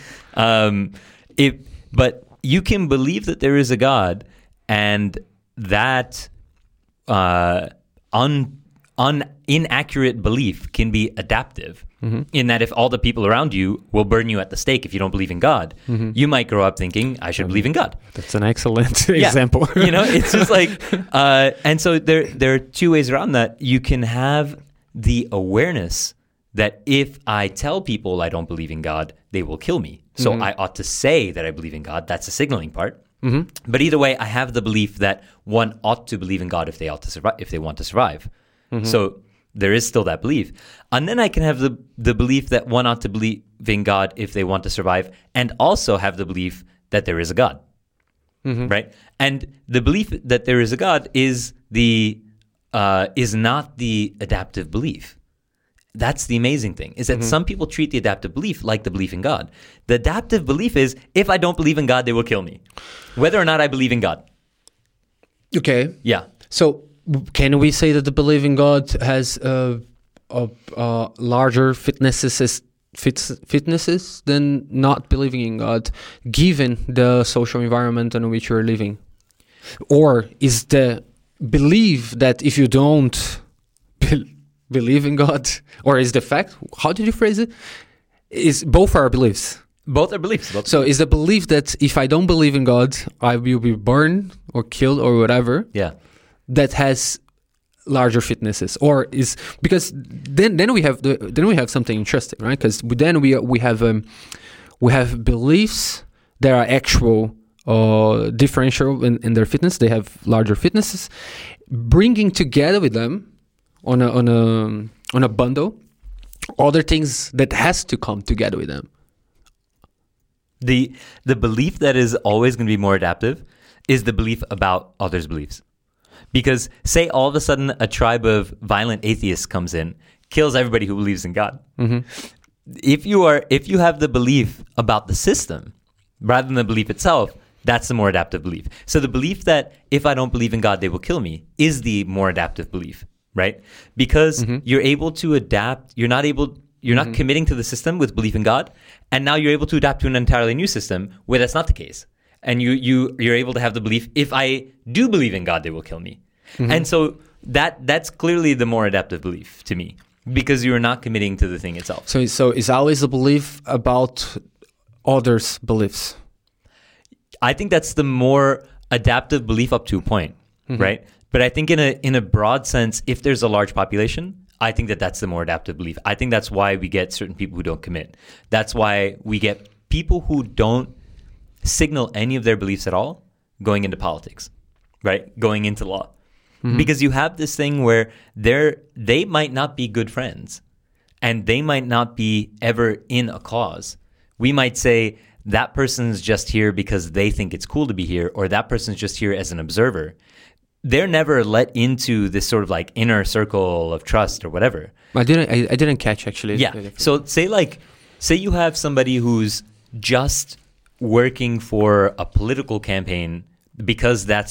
But you can believe that there is a God, and that inaccurate belief can be adaptive, mm-hmm. in that if all the people around you will burn you at the stake if you don't believe in God, mm-hmm. you might grow up thinking, I should believe in God. That's an excellent example. It's just like, and so there are two ways around that. You can have the awareness that if I tell people I don't believe in God, they will kill me. So mm-hmm. I ought to say that I believe in God. That's the signaling part. Mm-hmm. But either way, I have the belief that one ought to believe in God if they ought to survive, if they want to survive. Mm-hmm. So there is still that belief. And then I can have the belief that one ought to believe in God if they want to survive, and also have the belief that there is a God, mm-hmm. right? And the belief that there is a God is not the adaptive belief. That's the amazing thing, is that mm-hmm. some people treat the adaptive belief like the belief in God. The adaptive belief is, if I don't believe in God, they will kill me, whether or not I believe in God. Okay. Yeah. So can we say that the belief in God has larger fitnesses than not believing in God, given the social environment in which you're living? Or is the belief that if you don't believe in God, or is the fact, how did you phrase it? Is both are beliefs? Both are beliefs. So is the belief that if I don't believe in God, I will be burned or killed or whatever? Yeah. That has larger fitnesses, or is because then we have something interesting, right? Because then we have beliefs that are actual differential in their fitness. They have larger fitnesses, bringing together with them on a bundle other things that has to come together with them. The belief that is always going to be more adaptive is the belief about others' beliefs. Because say all of a sudden a tribe of violent atheists comes in, kills everybody who believes in God. Mm-hmm. If you have the belief about the system rather than the belief itself, that's the more adaptive belief. So the belief that if I don't believe in God, they will kill me is the more adaptive belief, right? Because mm-hmm. you're able to adapt. You're not mm-hmm. committing to the system with belief in God, and now you're able to adapt to an entirely new system where that's not the case. And you're able to have the belief, if I do believe in God, they will kill me. Mm-hmm. And so that's clearly the more adaptive belief to me, because you're not committing to the thing itself. So it's always a belief about others' beliefs. I think that's the more adaptive belief up to a point, mm-hmm. right? But I think in a broad sense, if there's a large population, I think that's the more adaptive belief. I think that's why we get certain people who don't commit. That's why we get people who don't signal any of their beliefs at all going into politics, right? Going into law. Mm-hmm. Because you have this thing where they might not be good friends, and they might not be ever in a cause. We might say that person's just here because they think it's cool to be here, or that person's just here as an observer. They're never let into this sort of like inner circle of trust or whatever. I didn't catch, actually. Yeah. So say you have somebody who's just working for a political campaign because that's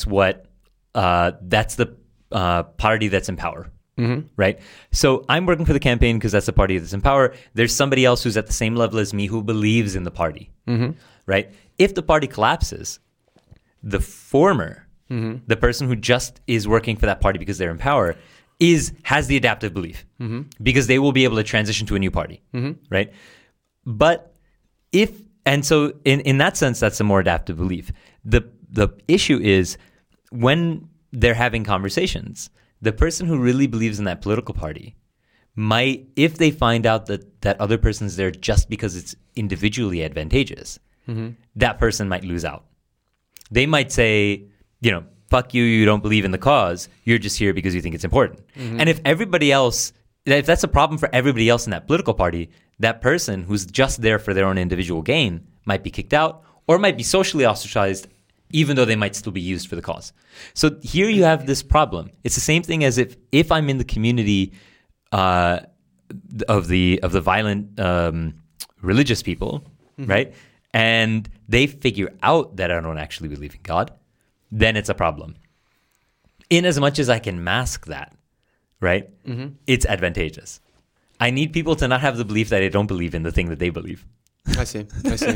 the party that's in power, mm-hmm. right? So I'm working for the campaign because that's the party that's in power. There's somebody else who's at the same level as me who believes in the party, mm-hmm. right? If the party collapses, the former the person who just is working for that party because they're in power, has the adaptive belief because they will be able to transition to a new party, right? But so in that sense, that's a more adaptive belief. The issue is when they're having conversations, the person who really believes in that political party might, if they find out that other person's there just because it's individually advantageous, that person might lose out. They might say, fuck you, you don't believe in the cause, you're just here because you think it's important. And if that's a problem for everybody else in that political party, that person who's just there for their own individual gain might be kicked out or might be socially ostracized, even though they might still be used for the cause. So here you have this problem. It's the same thing as if I'm in the community of the violent religious people, right? And they figure out that I don't actually believe in God, then it's a problem. In as much as I can mask that, right? It's advantageous. I need people to not have the belief that I don't believe in the thing that they believe. I see.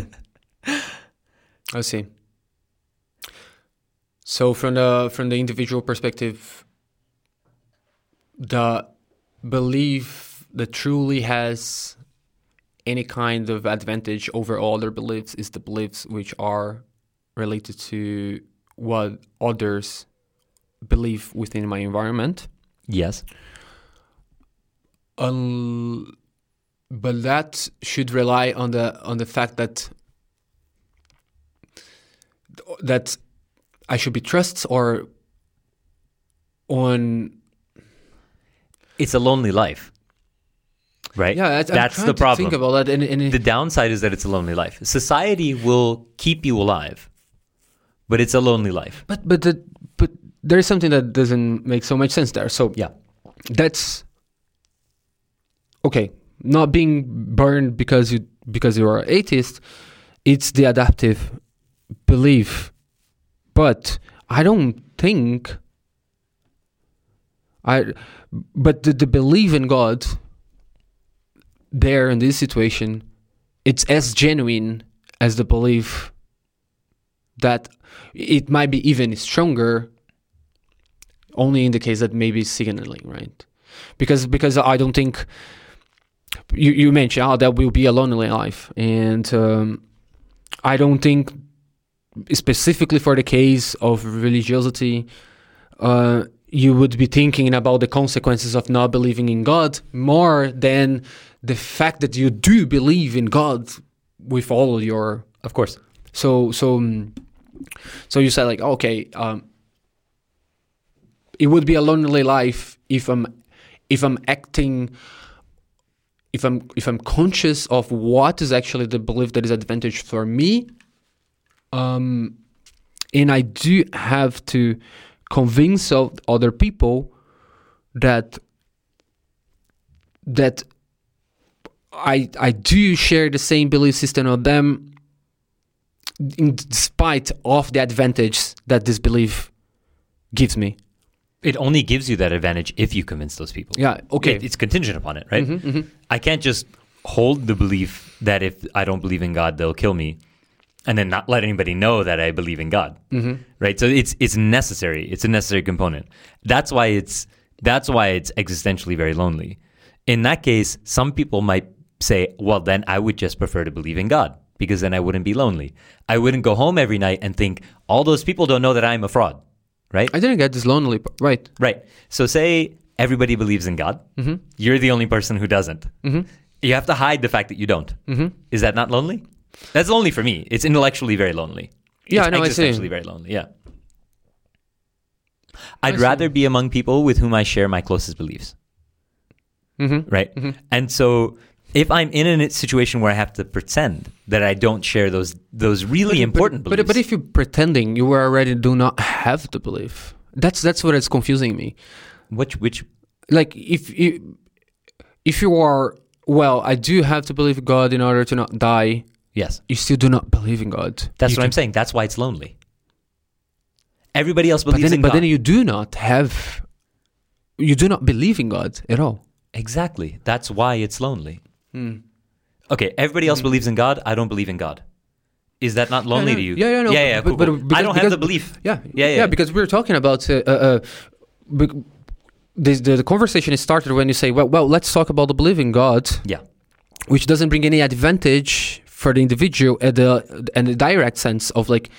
So from the individual perspective, the belief that truly has any kind of advantage over all other beliefs is the beliefs which are related to what others believe within my environment. Yes. But that should rely on the fact that I should be trust or on. It's a lonely life, right? Yeah, that's the problem. Think about that. And the downside is that it's a lonely life. Society will keep you alive, but it's a lonely life. But there is something that doesn't make so much sense there. So yeah, that's okay. Not being burned because you are atheist, it's the adaptive belief. But I don't think but the belief in God there in this situation, it's as genuine as the belief that it might be even stronger only in the case that maybe it's signaling, right? Because I don't think you mentioned that will be a lonely life, and I don't think specifically for the case of religiosity, you would be thinking about the consequences of not believing in God more than the fact that you do believe in God with all your. Of course. So you said like, okay, it would be a lonely life if I'm acting. If I'm conscious of what is actually the belief that is advantage for me, and I do have to convince other people that I do share the same belief system of them, in spite of the advantage that this belief gives me. It only gives you that advantage if you convince those people. Yeah, okay. It's contingent upon it, right? I can't just hold the belief that if I don't believe in God, they'll kill me, and then not let anybody know that I believe in God, right? So it's necessary. It's a necessary component. That's why it's existentially very lonely. In that case, some people might say, well, then I would just prefer to believe in God because then I wouldn't be lonely. I wouldn't go home every night and think, all those people don't know that I'm a fraud. Right? I didn't get this lonely part. Right. Right. So say everybody believes in God. You're the only person who doesn't. You have to hide the fact that you don't. Is that not lonely? That's lonely for me. It's intellectually very lonely. Yeah, I know. It's existentially very lonely. Yeah. I'd rather be among people with whom I share my closest beliefs. Right? And so if I'm in a situation where I have to pretend that I don't share those really important beliefs. But if you're pretending, you already do not have the belief. That's what is confusing me. Which like if you are, well, I do have to believe in God in order to not die. Yes. You still do not believe in God. That's what I'm saying. That's why it's lonely. Everybody else believes in God. But then you do not believe in God at all. Exactly. That's why it's lonely. Okay, everybody else believes in God. I don't believe in God. is that not lonely to you? Yeah, no. Yeah, cool. I don't have the belief. Yeah. Because we're talking about the conversation is started when you say, well, let's talk about the believing God. Yeah. Which doesn't bring any advantage for the individual in the direct sense of like,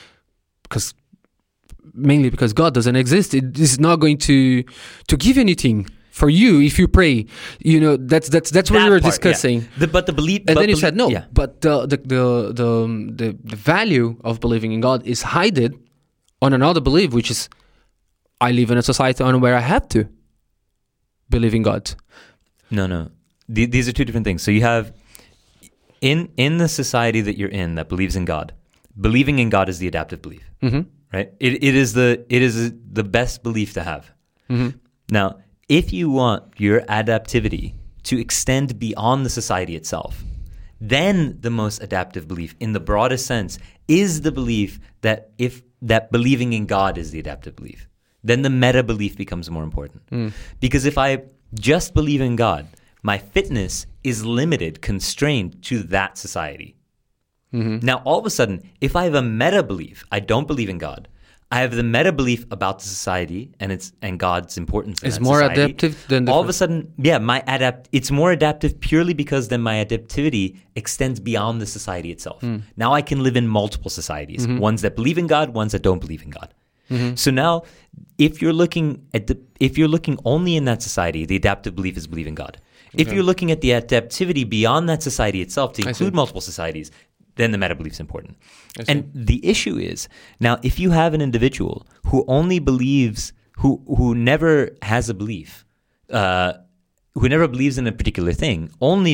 mainly because God doesn't exist. It is not going to give anything for you if you pray. You know, that's what we were discussing. Yeah. But the belief, and then you said no. Yeah. But the value of believing in God is hidden on another belief, which is I live in a society on where I have to believe in God. No. These are two different things. So you have in the society that you're in that believes in God, believing in God is the adaptive belief, right? It is the best belief to have. Now, if you want your adaptivity to extend beyond the society itself, then the most adaptive belief, in the broadest sense, is the belief that believing in God is the adaptive belief. Then the meta belief becomes more important. Because if I just believe in God, my fitness is limited, constrained to that society. Now, all of a sudden, if I have a meta belief, I don't believe in God, I have the meta belief about the society and God's importance in it's that more society. Adaptive than all of a sudden, it's more adaptive purely because then my adaptivity extends beyond the society itself. Now I can live in multiple societies, ones that believe in God, ones that don't believe in God. So now, if you're looking only in that society, the adaptive belief is believe in God. If you're looking at the adaptivity beyond that society itself to include multiple societies, then the meta belief is important. And the issue is, now if you have an individual who only believes, who never has a belief, who never believes in a particular thing, only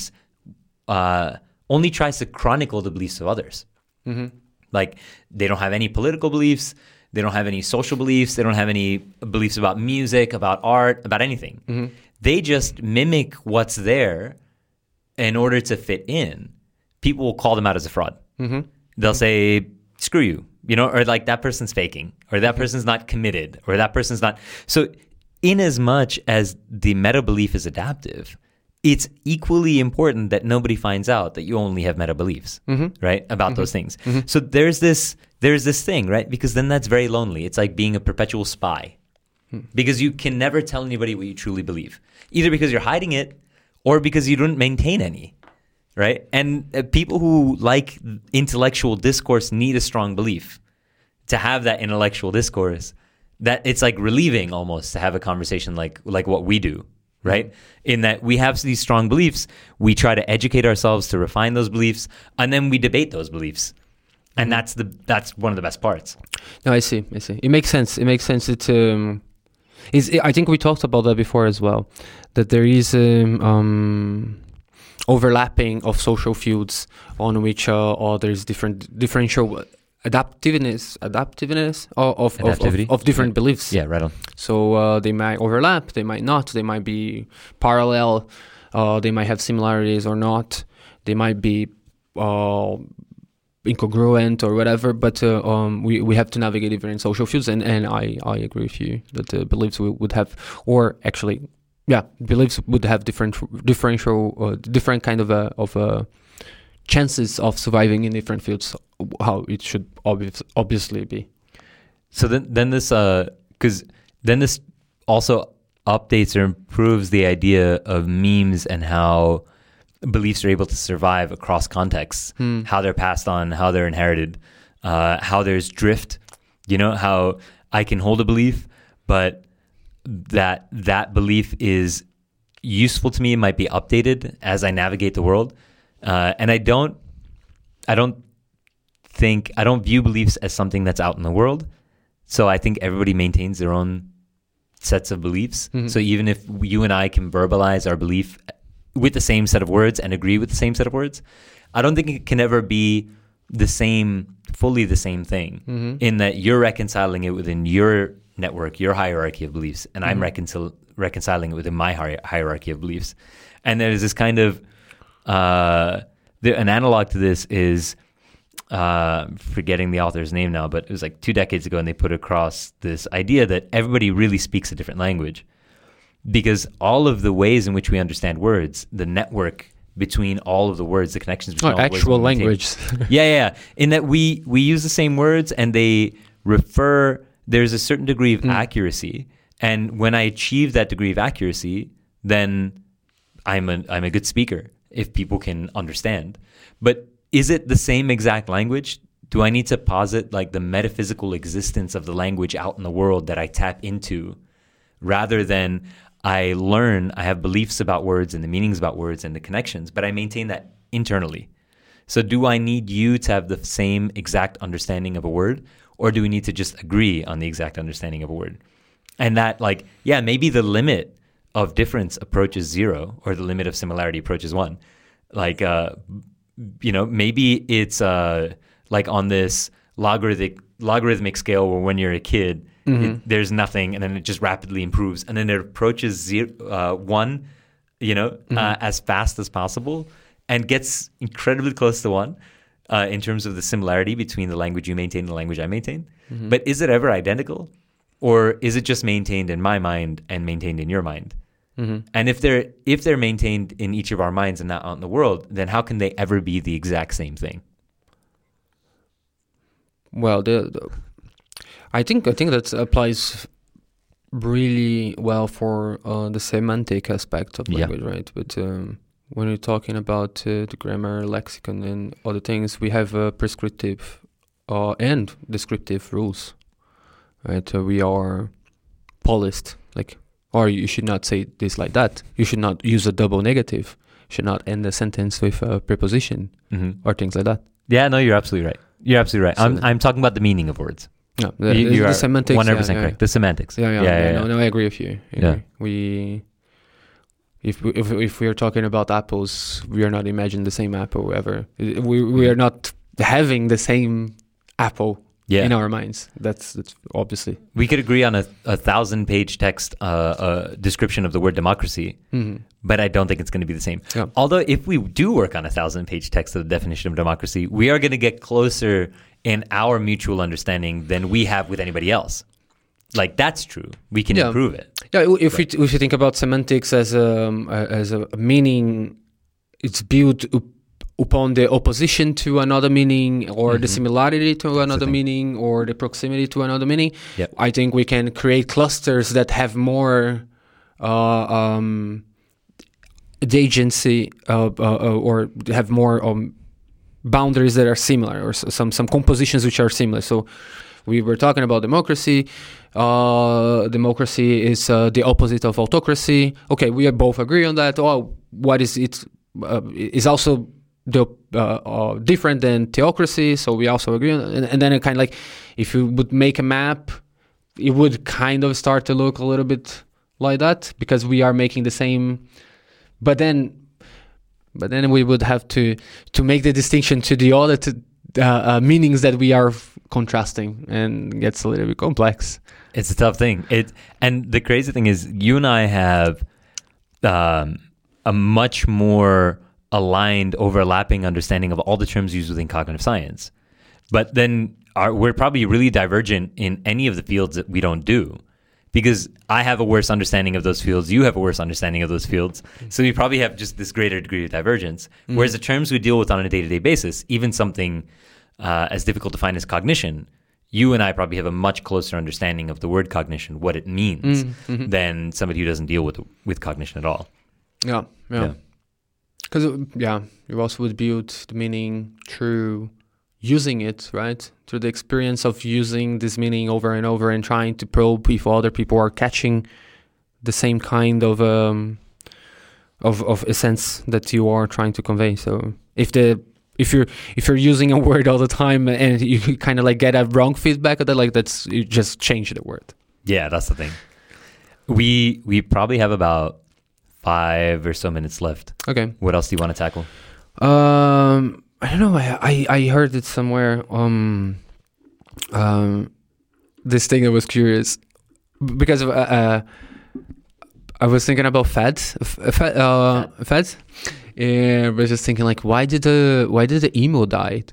tries to chronicle the beliefs of others. Like they don't have any political beliefs, they don't have any social beliefs, they don't have any beliefs about music, about art, about anything. They just mimic what's there in order to fit in. People will call them out as a fraud. They'll say, screw you, or like that person's faking, or that person's not committed, or that person's not. So in as much as the meta belief is adaptive, it's equally important that nobody finds out that you only have meta beliefs, right, about those things. So there's this thing, right, because then that's very lonely. It's like being a perpetual spy, because you can never tell anybody what you truly believe, either because you're hiding it or because you don't maintain any. Right? And people who like intellectual discourse need a strong belief to have that intellectual discourse, that it's like relieving almost to have a conversation like what we do, right? In that we have these strong beliefs, we try to educate ourselves to refine those beliefs, and then we debate those beliefs. And that's one of the best parts. No, I see. It makes sense. I think we talked about that before as well, that there is overlapping of social fields on which there's differential adaptiveness of different beliefs. Yeah, right on. So they might overlap, they might not, they might be parallel, they might have similarities or not, they might be incongruent or whatever, but we have to navigate different social fields, and I agree with you that the beliefs would have, or actually beliefs would have different kind of chances of surviving in different fields, how it should obviously be. So then this also updates or improves the idea of memes and how beliefs are able to survive across contexts, how they're passed on, how they're inherited, how there's drift. How I can hold a belief, but that belief is useful to me. It might be updated as I navigate the world, and I don't view beliefs as something that's out in the world. So I think everybody maintains their own sets of beliefs. So even if you and I can verbalize our belief with the same set of words and agree with the same set of words, I don't think it can ever be fully the same thing, in that you're reconciling it within your network, your hierarchy of beliefs, and I'm reconciling it within my hierarchy of beliefs. And there's this kind of an analog to this is forgetting the author's name now, but it was like 2 decades ago, and they put across this idea that everybody really speaks a different language, because all of the ways in which we understand words, the network between all of the words, the connections between all the words. Actual language. Yeah. In that we use the same words and they refer, there's a certain degree of accuracy. And when I achieve that degree of accuracy, then I'm a good speaker if people can understand. But is it the same exact language? Do I need to posit like the metaphysical existence of the language out in the world that I tap into, rather than I learn, I have beliefs about words and the meanings about words and the connections, but I maintain that internally? So do I need you to have the same exact understanding of a word, or do we need to just agree on the exact understanding of a word? And that, like, yeah, maybe the limit of difference approaches 0, or the limit of similarity approaches 1. Like, maybe it's like on this logarithmic scale where when you're a kid, there's nothing, and then it just rapidly improves, and then it approaches 1, as fast as possible, and gets incredibly close to 1 in terms of the similarity between the language you maintain and the language I maintain. But is it ever identical, or is it just maintained in my mind and maintained in your mind? And if they're maintained in each of our minds and not out in the world, then how can they ever be the exact same thing? Well, I think that applies really well for the semantic aspect of language, right? But when you're talking about the grammar, lexicon, and other things, we have prescriptive and descriptive rules, right? We are policed, like, or you should not say this like that. You should not use a double negative. You should not end a sentence with a preposition or things like that. Yeah, no, you're absolutely right. You're absolutely right. So I'm talking about the meaning of words. No, you are the semantics. 100% correct. The semantics. No, I agree with you. If we are talking about apples, we are not imagining the same apple ever. We are not having the same apple in our minds. That's obviously. We could agree on a 1,000-page text description of the word democracy, but I don't think it's going to be the same. Yeah. Although if we do work on a 1,000-page text of the definition of democracy, we are going to get closer in our mutual understanding than we have with anybody else. Like, that's true. We can improve it. Yeah, if you think about semantics as a meaning, it's built upon the opposition to another meaning, or the similarity to another meaning, or the proximity to another meaning. Yep. I think we can create clusters that have more agency or have more boundaries that are similar, or some compositions which are similar. So we were talking about democracy. Democracy is the opposite of autocracy. Okay, we both agree on that. What is it? Is also different than theocracy, so we also agree on that. And then it kind of like, if you would make a map, it would kind of start to look a little bit like that, because we are making the same. But then we would have to make the distinction to the other meanings that we are contrasting, and it gets a little bit complex. It's a tough thing. And the crazy thing is, you and I have a much more aligned, overlapping understanding of all the terms used within cognitive science. But then we're probably really divergent in any of the fields that we don't do, because I have a worse understanding of those fields, you have a worse understanding of those fields. So we probably have just this greater degree of divergence. Whereas the terms we deal with on a day-to-day basis, even something as difficult to find as cognition, you and I probably have a much closer understanding of the word cognition, what it means, than somebody who doesn't deal with cognition at all. Yeah. Because, you also would build the meaning through using it, right? Through the experience of using this meaning over and over and trying to probe if other people are catching the same kind of essence that you are trying to convey. So if you're using a word all the time and you kind of like get a wrong feedback of that, like you just change the word. Yeah, that's the thing. We probably have about 5 or so minutes left. Okay. What else do you want to tackle? I don't know. I heard it somewhere. This thing that was curious, because I was thinking about fads. And I was just thinking, like, why did the emo die?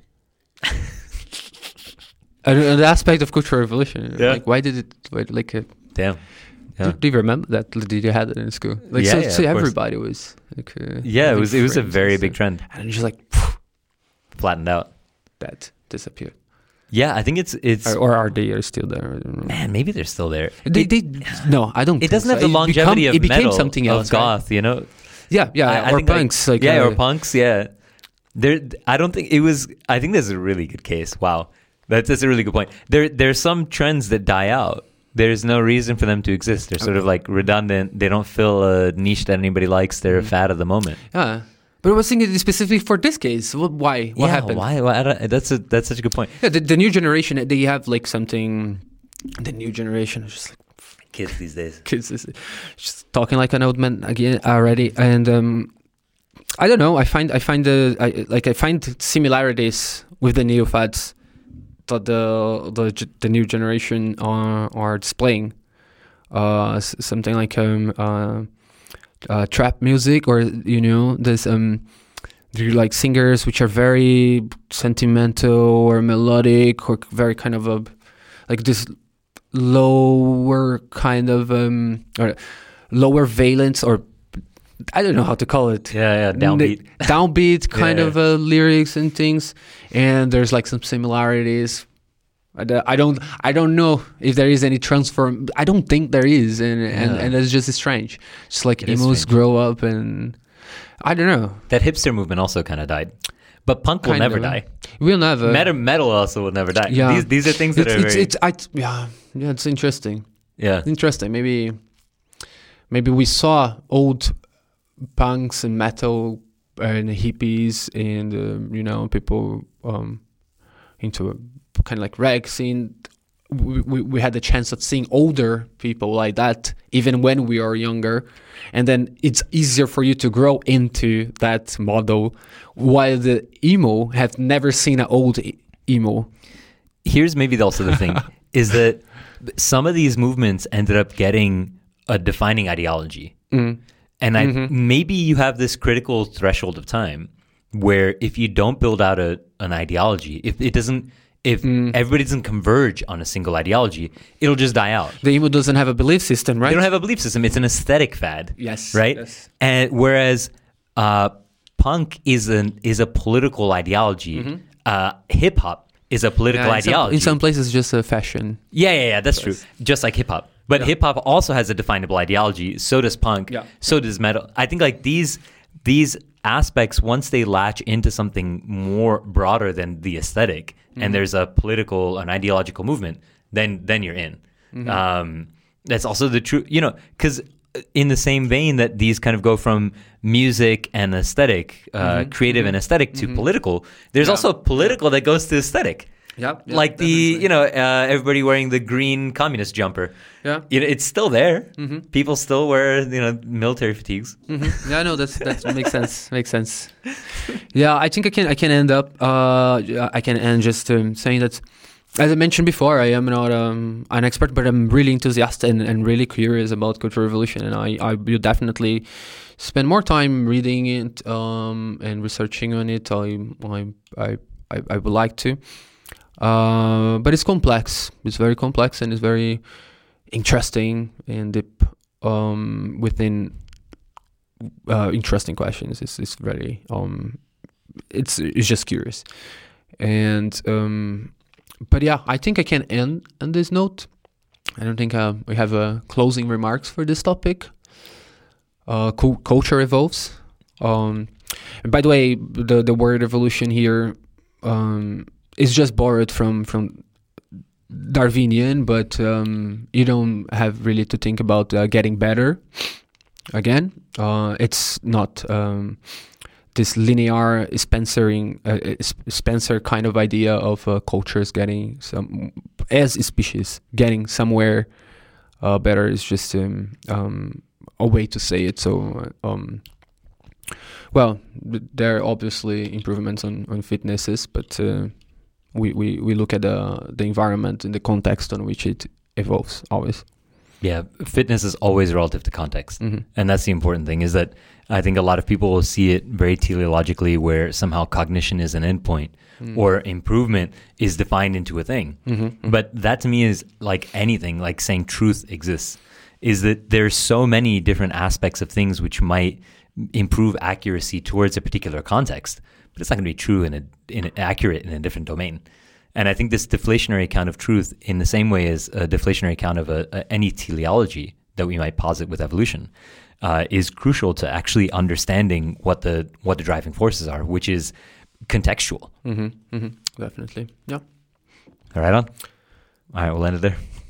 The aspect of Cultural Revolution. Yeah. Like, why did it? Damn. Yeah. Do you remember that? Did you have it in school? Like, so everybody was Like, Yeah, it was a frames very and big stuff. trend. And just like Flattened out. that disappeared. Yeah, I think it's Or are they still there? I don't know. man, maybe they're still there. They no, I don't. It think doesn't so. have the longevity of it became metal, something of else, right? goth, you know? Yeah, I or think, punks, like or punks, yeah. I don't think it was. I think this is a really good case. Wow, that's a really good point. There's some trends that die out. There's no reason for them to exist. They're sort of like redundant. They don't fill a niche that anybody likes. They're a fad of the moment. Yeah, but I was thinking specifically for this case. Why? What happened? Why? That's such a good point. Yeah, the new generation, they have like something. The new generation is just like Kids these days. kids is just talking like an old man again already, and I don't know. I find similarities with the neo fads that the new generation are displaying. Something like trap music, or there's they're like singers which are very sentimental or melodic, or very kind of like this lower kind of or lower valence, or I don't know how to call it. Yeah, Downbeat kind Yeah. of lyrics and things, and there's like some similarities. I don't know if there is any transform. I don't think there is, and it's just strange. It's like It is emos strange. grow up, and I don't know. That hipster movement also kind of died, but punk will Kind never of. die. We'll never. Metal also will never die. Yeah. These are things that are very It's interesting. yeah. Interesting. Maybe we saw old punks and metal and hippies and people into a kind of like rag scene. We had the chance of seeing older people like that even when we are younger, and then it's easier for you to grow into that model, while the emo have never seen an old emo. Here's maybe also the thing is that some of these movements ended up getting a defining ideology. And maybe you have this critical threshold of time where if you don't build out an ideology, if everybody doesn't converge on a single ideology, it'll just die out. The emo doesn't have a belief system, right? They don't have a belief system. It's an aesthetic fad. Yes. Right? Yes. And whereas punk is a political ideology, hip hop is a political ideology. In some places, just a fashion. Yeah, that's true. Just like hip hop. But hip hop also has a definable ideology. So does punk. Yeah. So does metal. I think like these aspects, once they latch into something more broader than the aesthetic, and there's a political, an ideological movement, then you're in. That's also the true, because in the same vein that these kind of go from music and aesthetic, creative and aesthetic to political, there's also political that goes to aesthetic. Yep, Like the, everybody wearing the green communist jumper. Yeah. It's still there. People still wear, military fatigues. Yeah, no, that makes sense. Makes sense. Yeah, I think I can end up. I can end just saying that, as I mentioned before, I am not an expert, but I'm really enthusiastic and really curious about Cultural Revolution, and I will definitely spend more time reading it and researching on it. I would like to. But it's complex. It's very complex, and it's very interesting and deep within interesting questions. It's very it's just curious, and but yeah, I think I can end on this note. I don't think we have closing remarks for this topic. Culture evolves. And by the way, the word evolution here. It's just borrowed from Darwinian, but you don't have really to think about getting better. Again, it's not this linear Spencer kind of idea of cultures getting as a species getting somewhere better. Is just a way to say it. So. Well, there are obviously improvements on fitnesses, but we look at the environment and the context on which it evolves always. Yeah, fitness is always relative to context. And that's the important thing, is that I think a lot of people will see it very teleologically, where somehow cognition is an endpoint or improvement is defined into a thing. But that to me is like anything, like saying truth exists, is that there's so many different aspects of things which might improve accuracy towards a particular context, but it's not going to be true in accurate in a different domain. And I think this deflationary account of truth, in the same way as a deflationary account of any teleology that we might posit with evolution, is crucial to actually understanding what the driving forces are, which is contextual. Definitely. Yeah. All right, we'll end it there.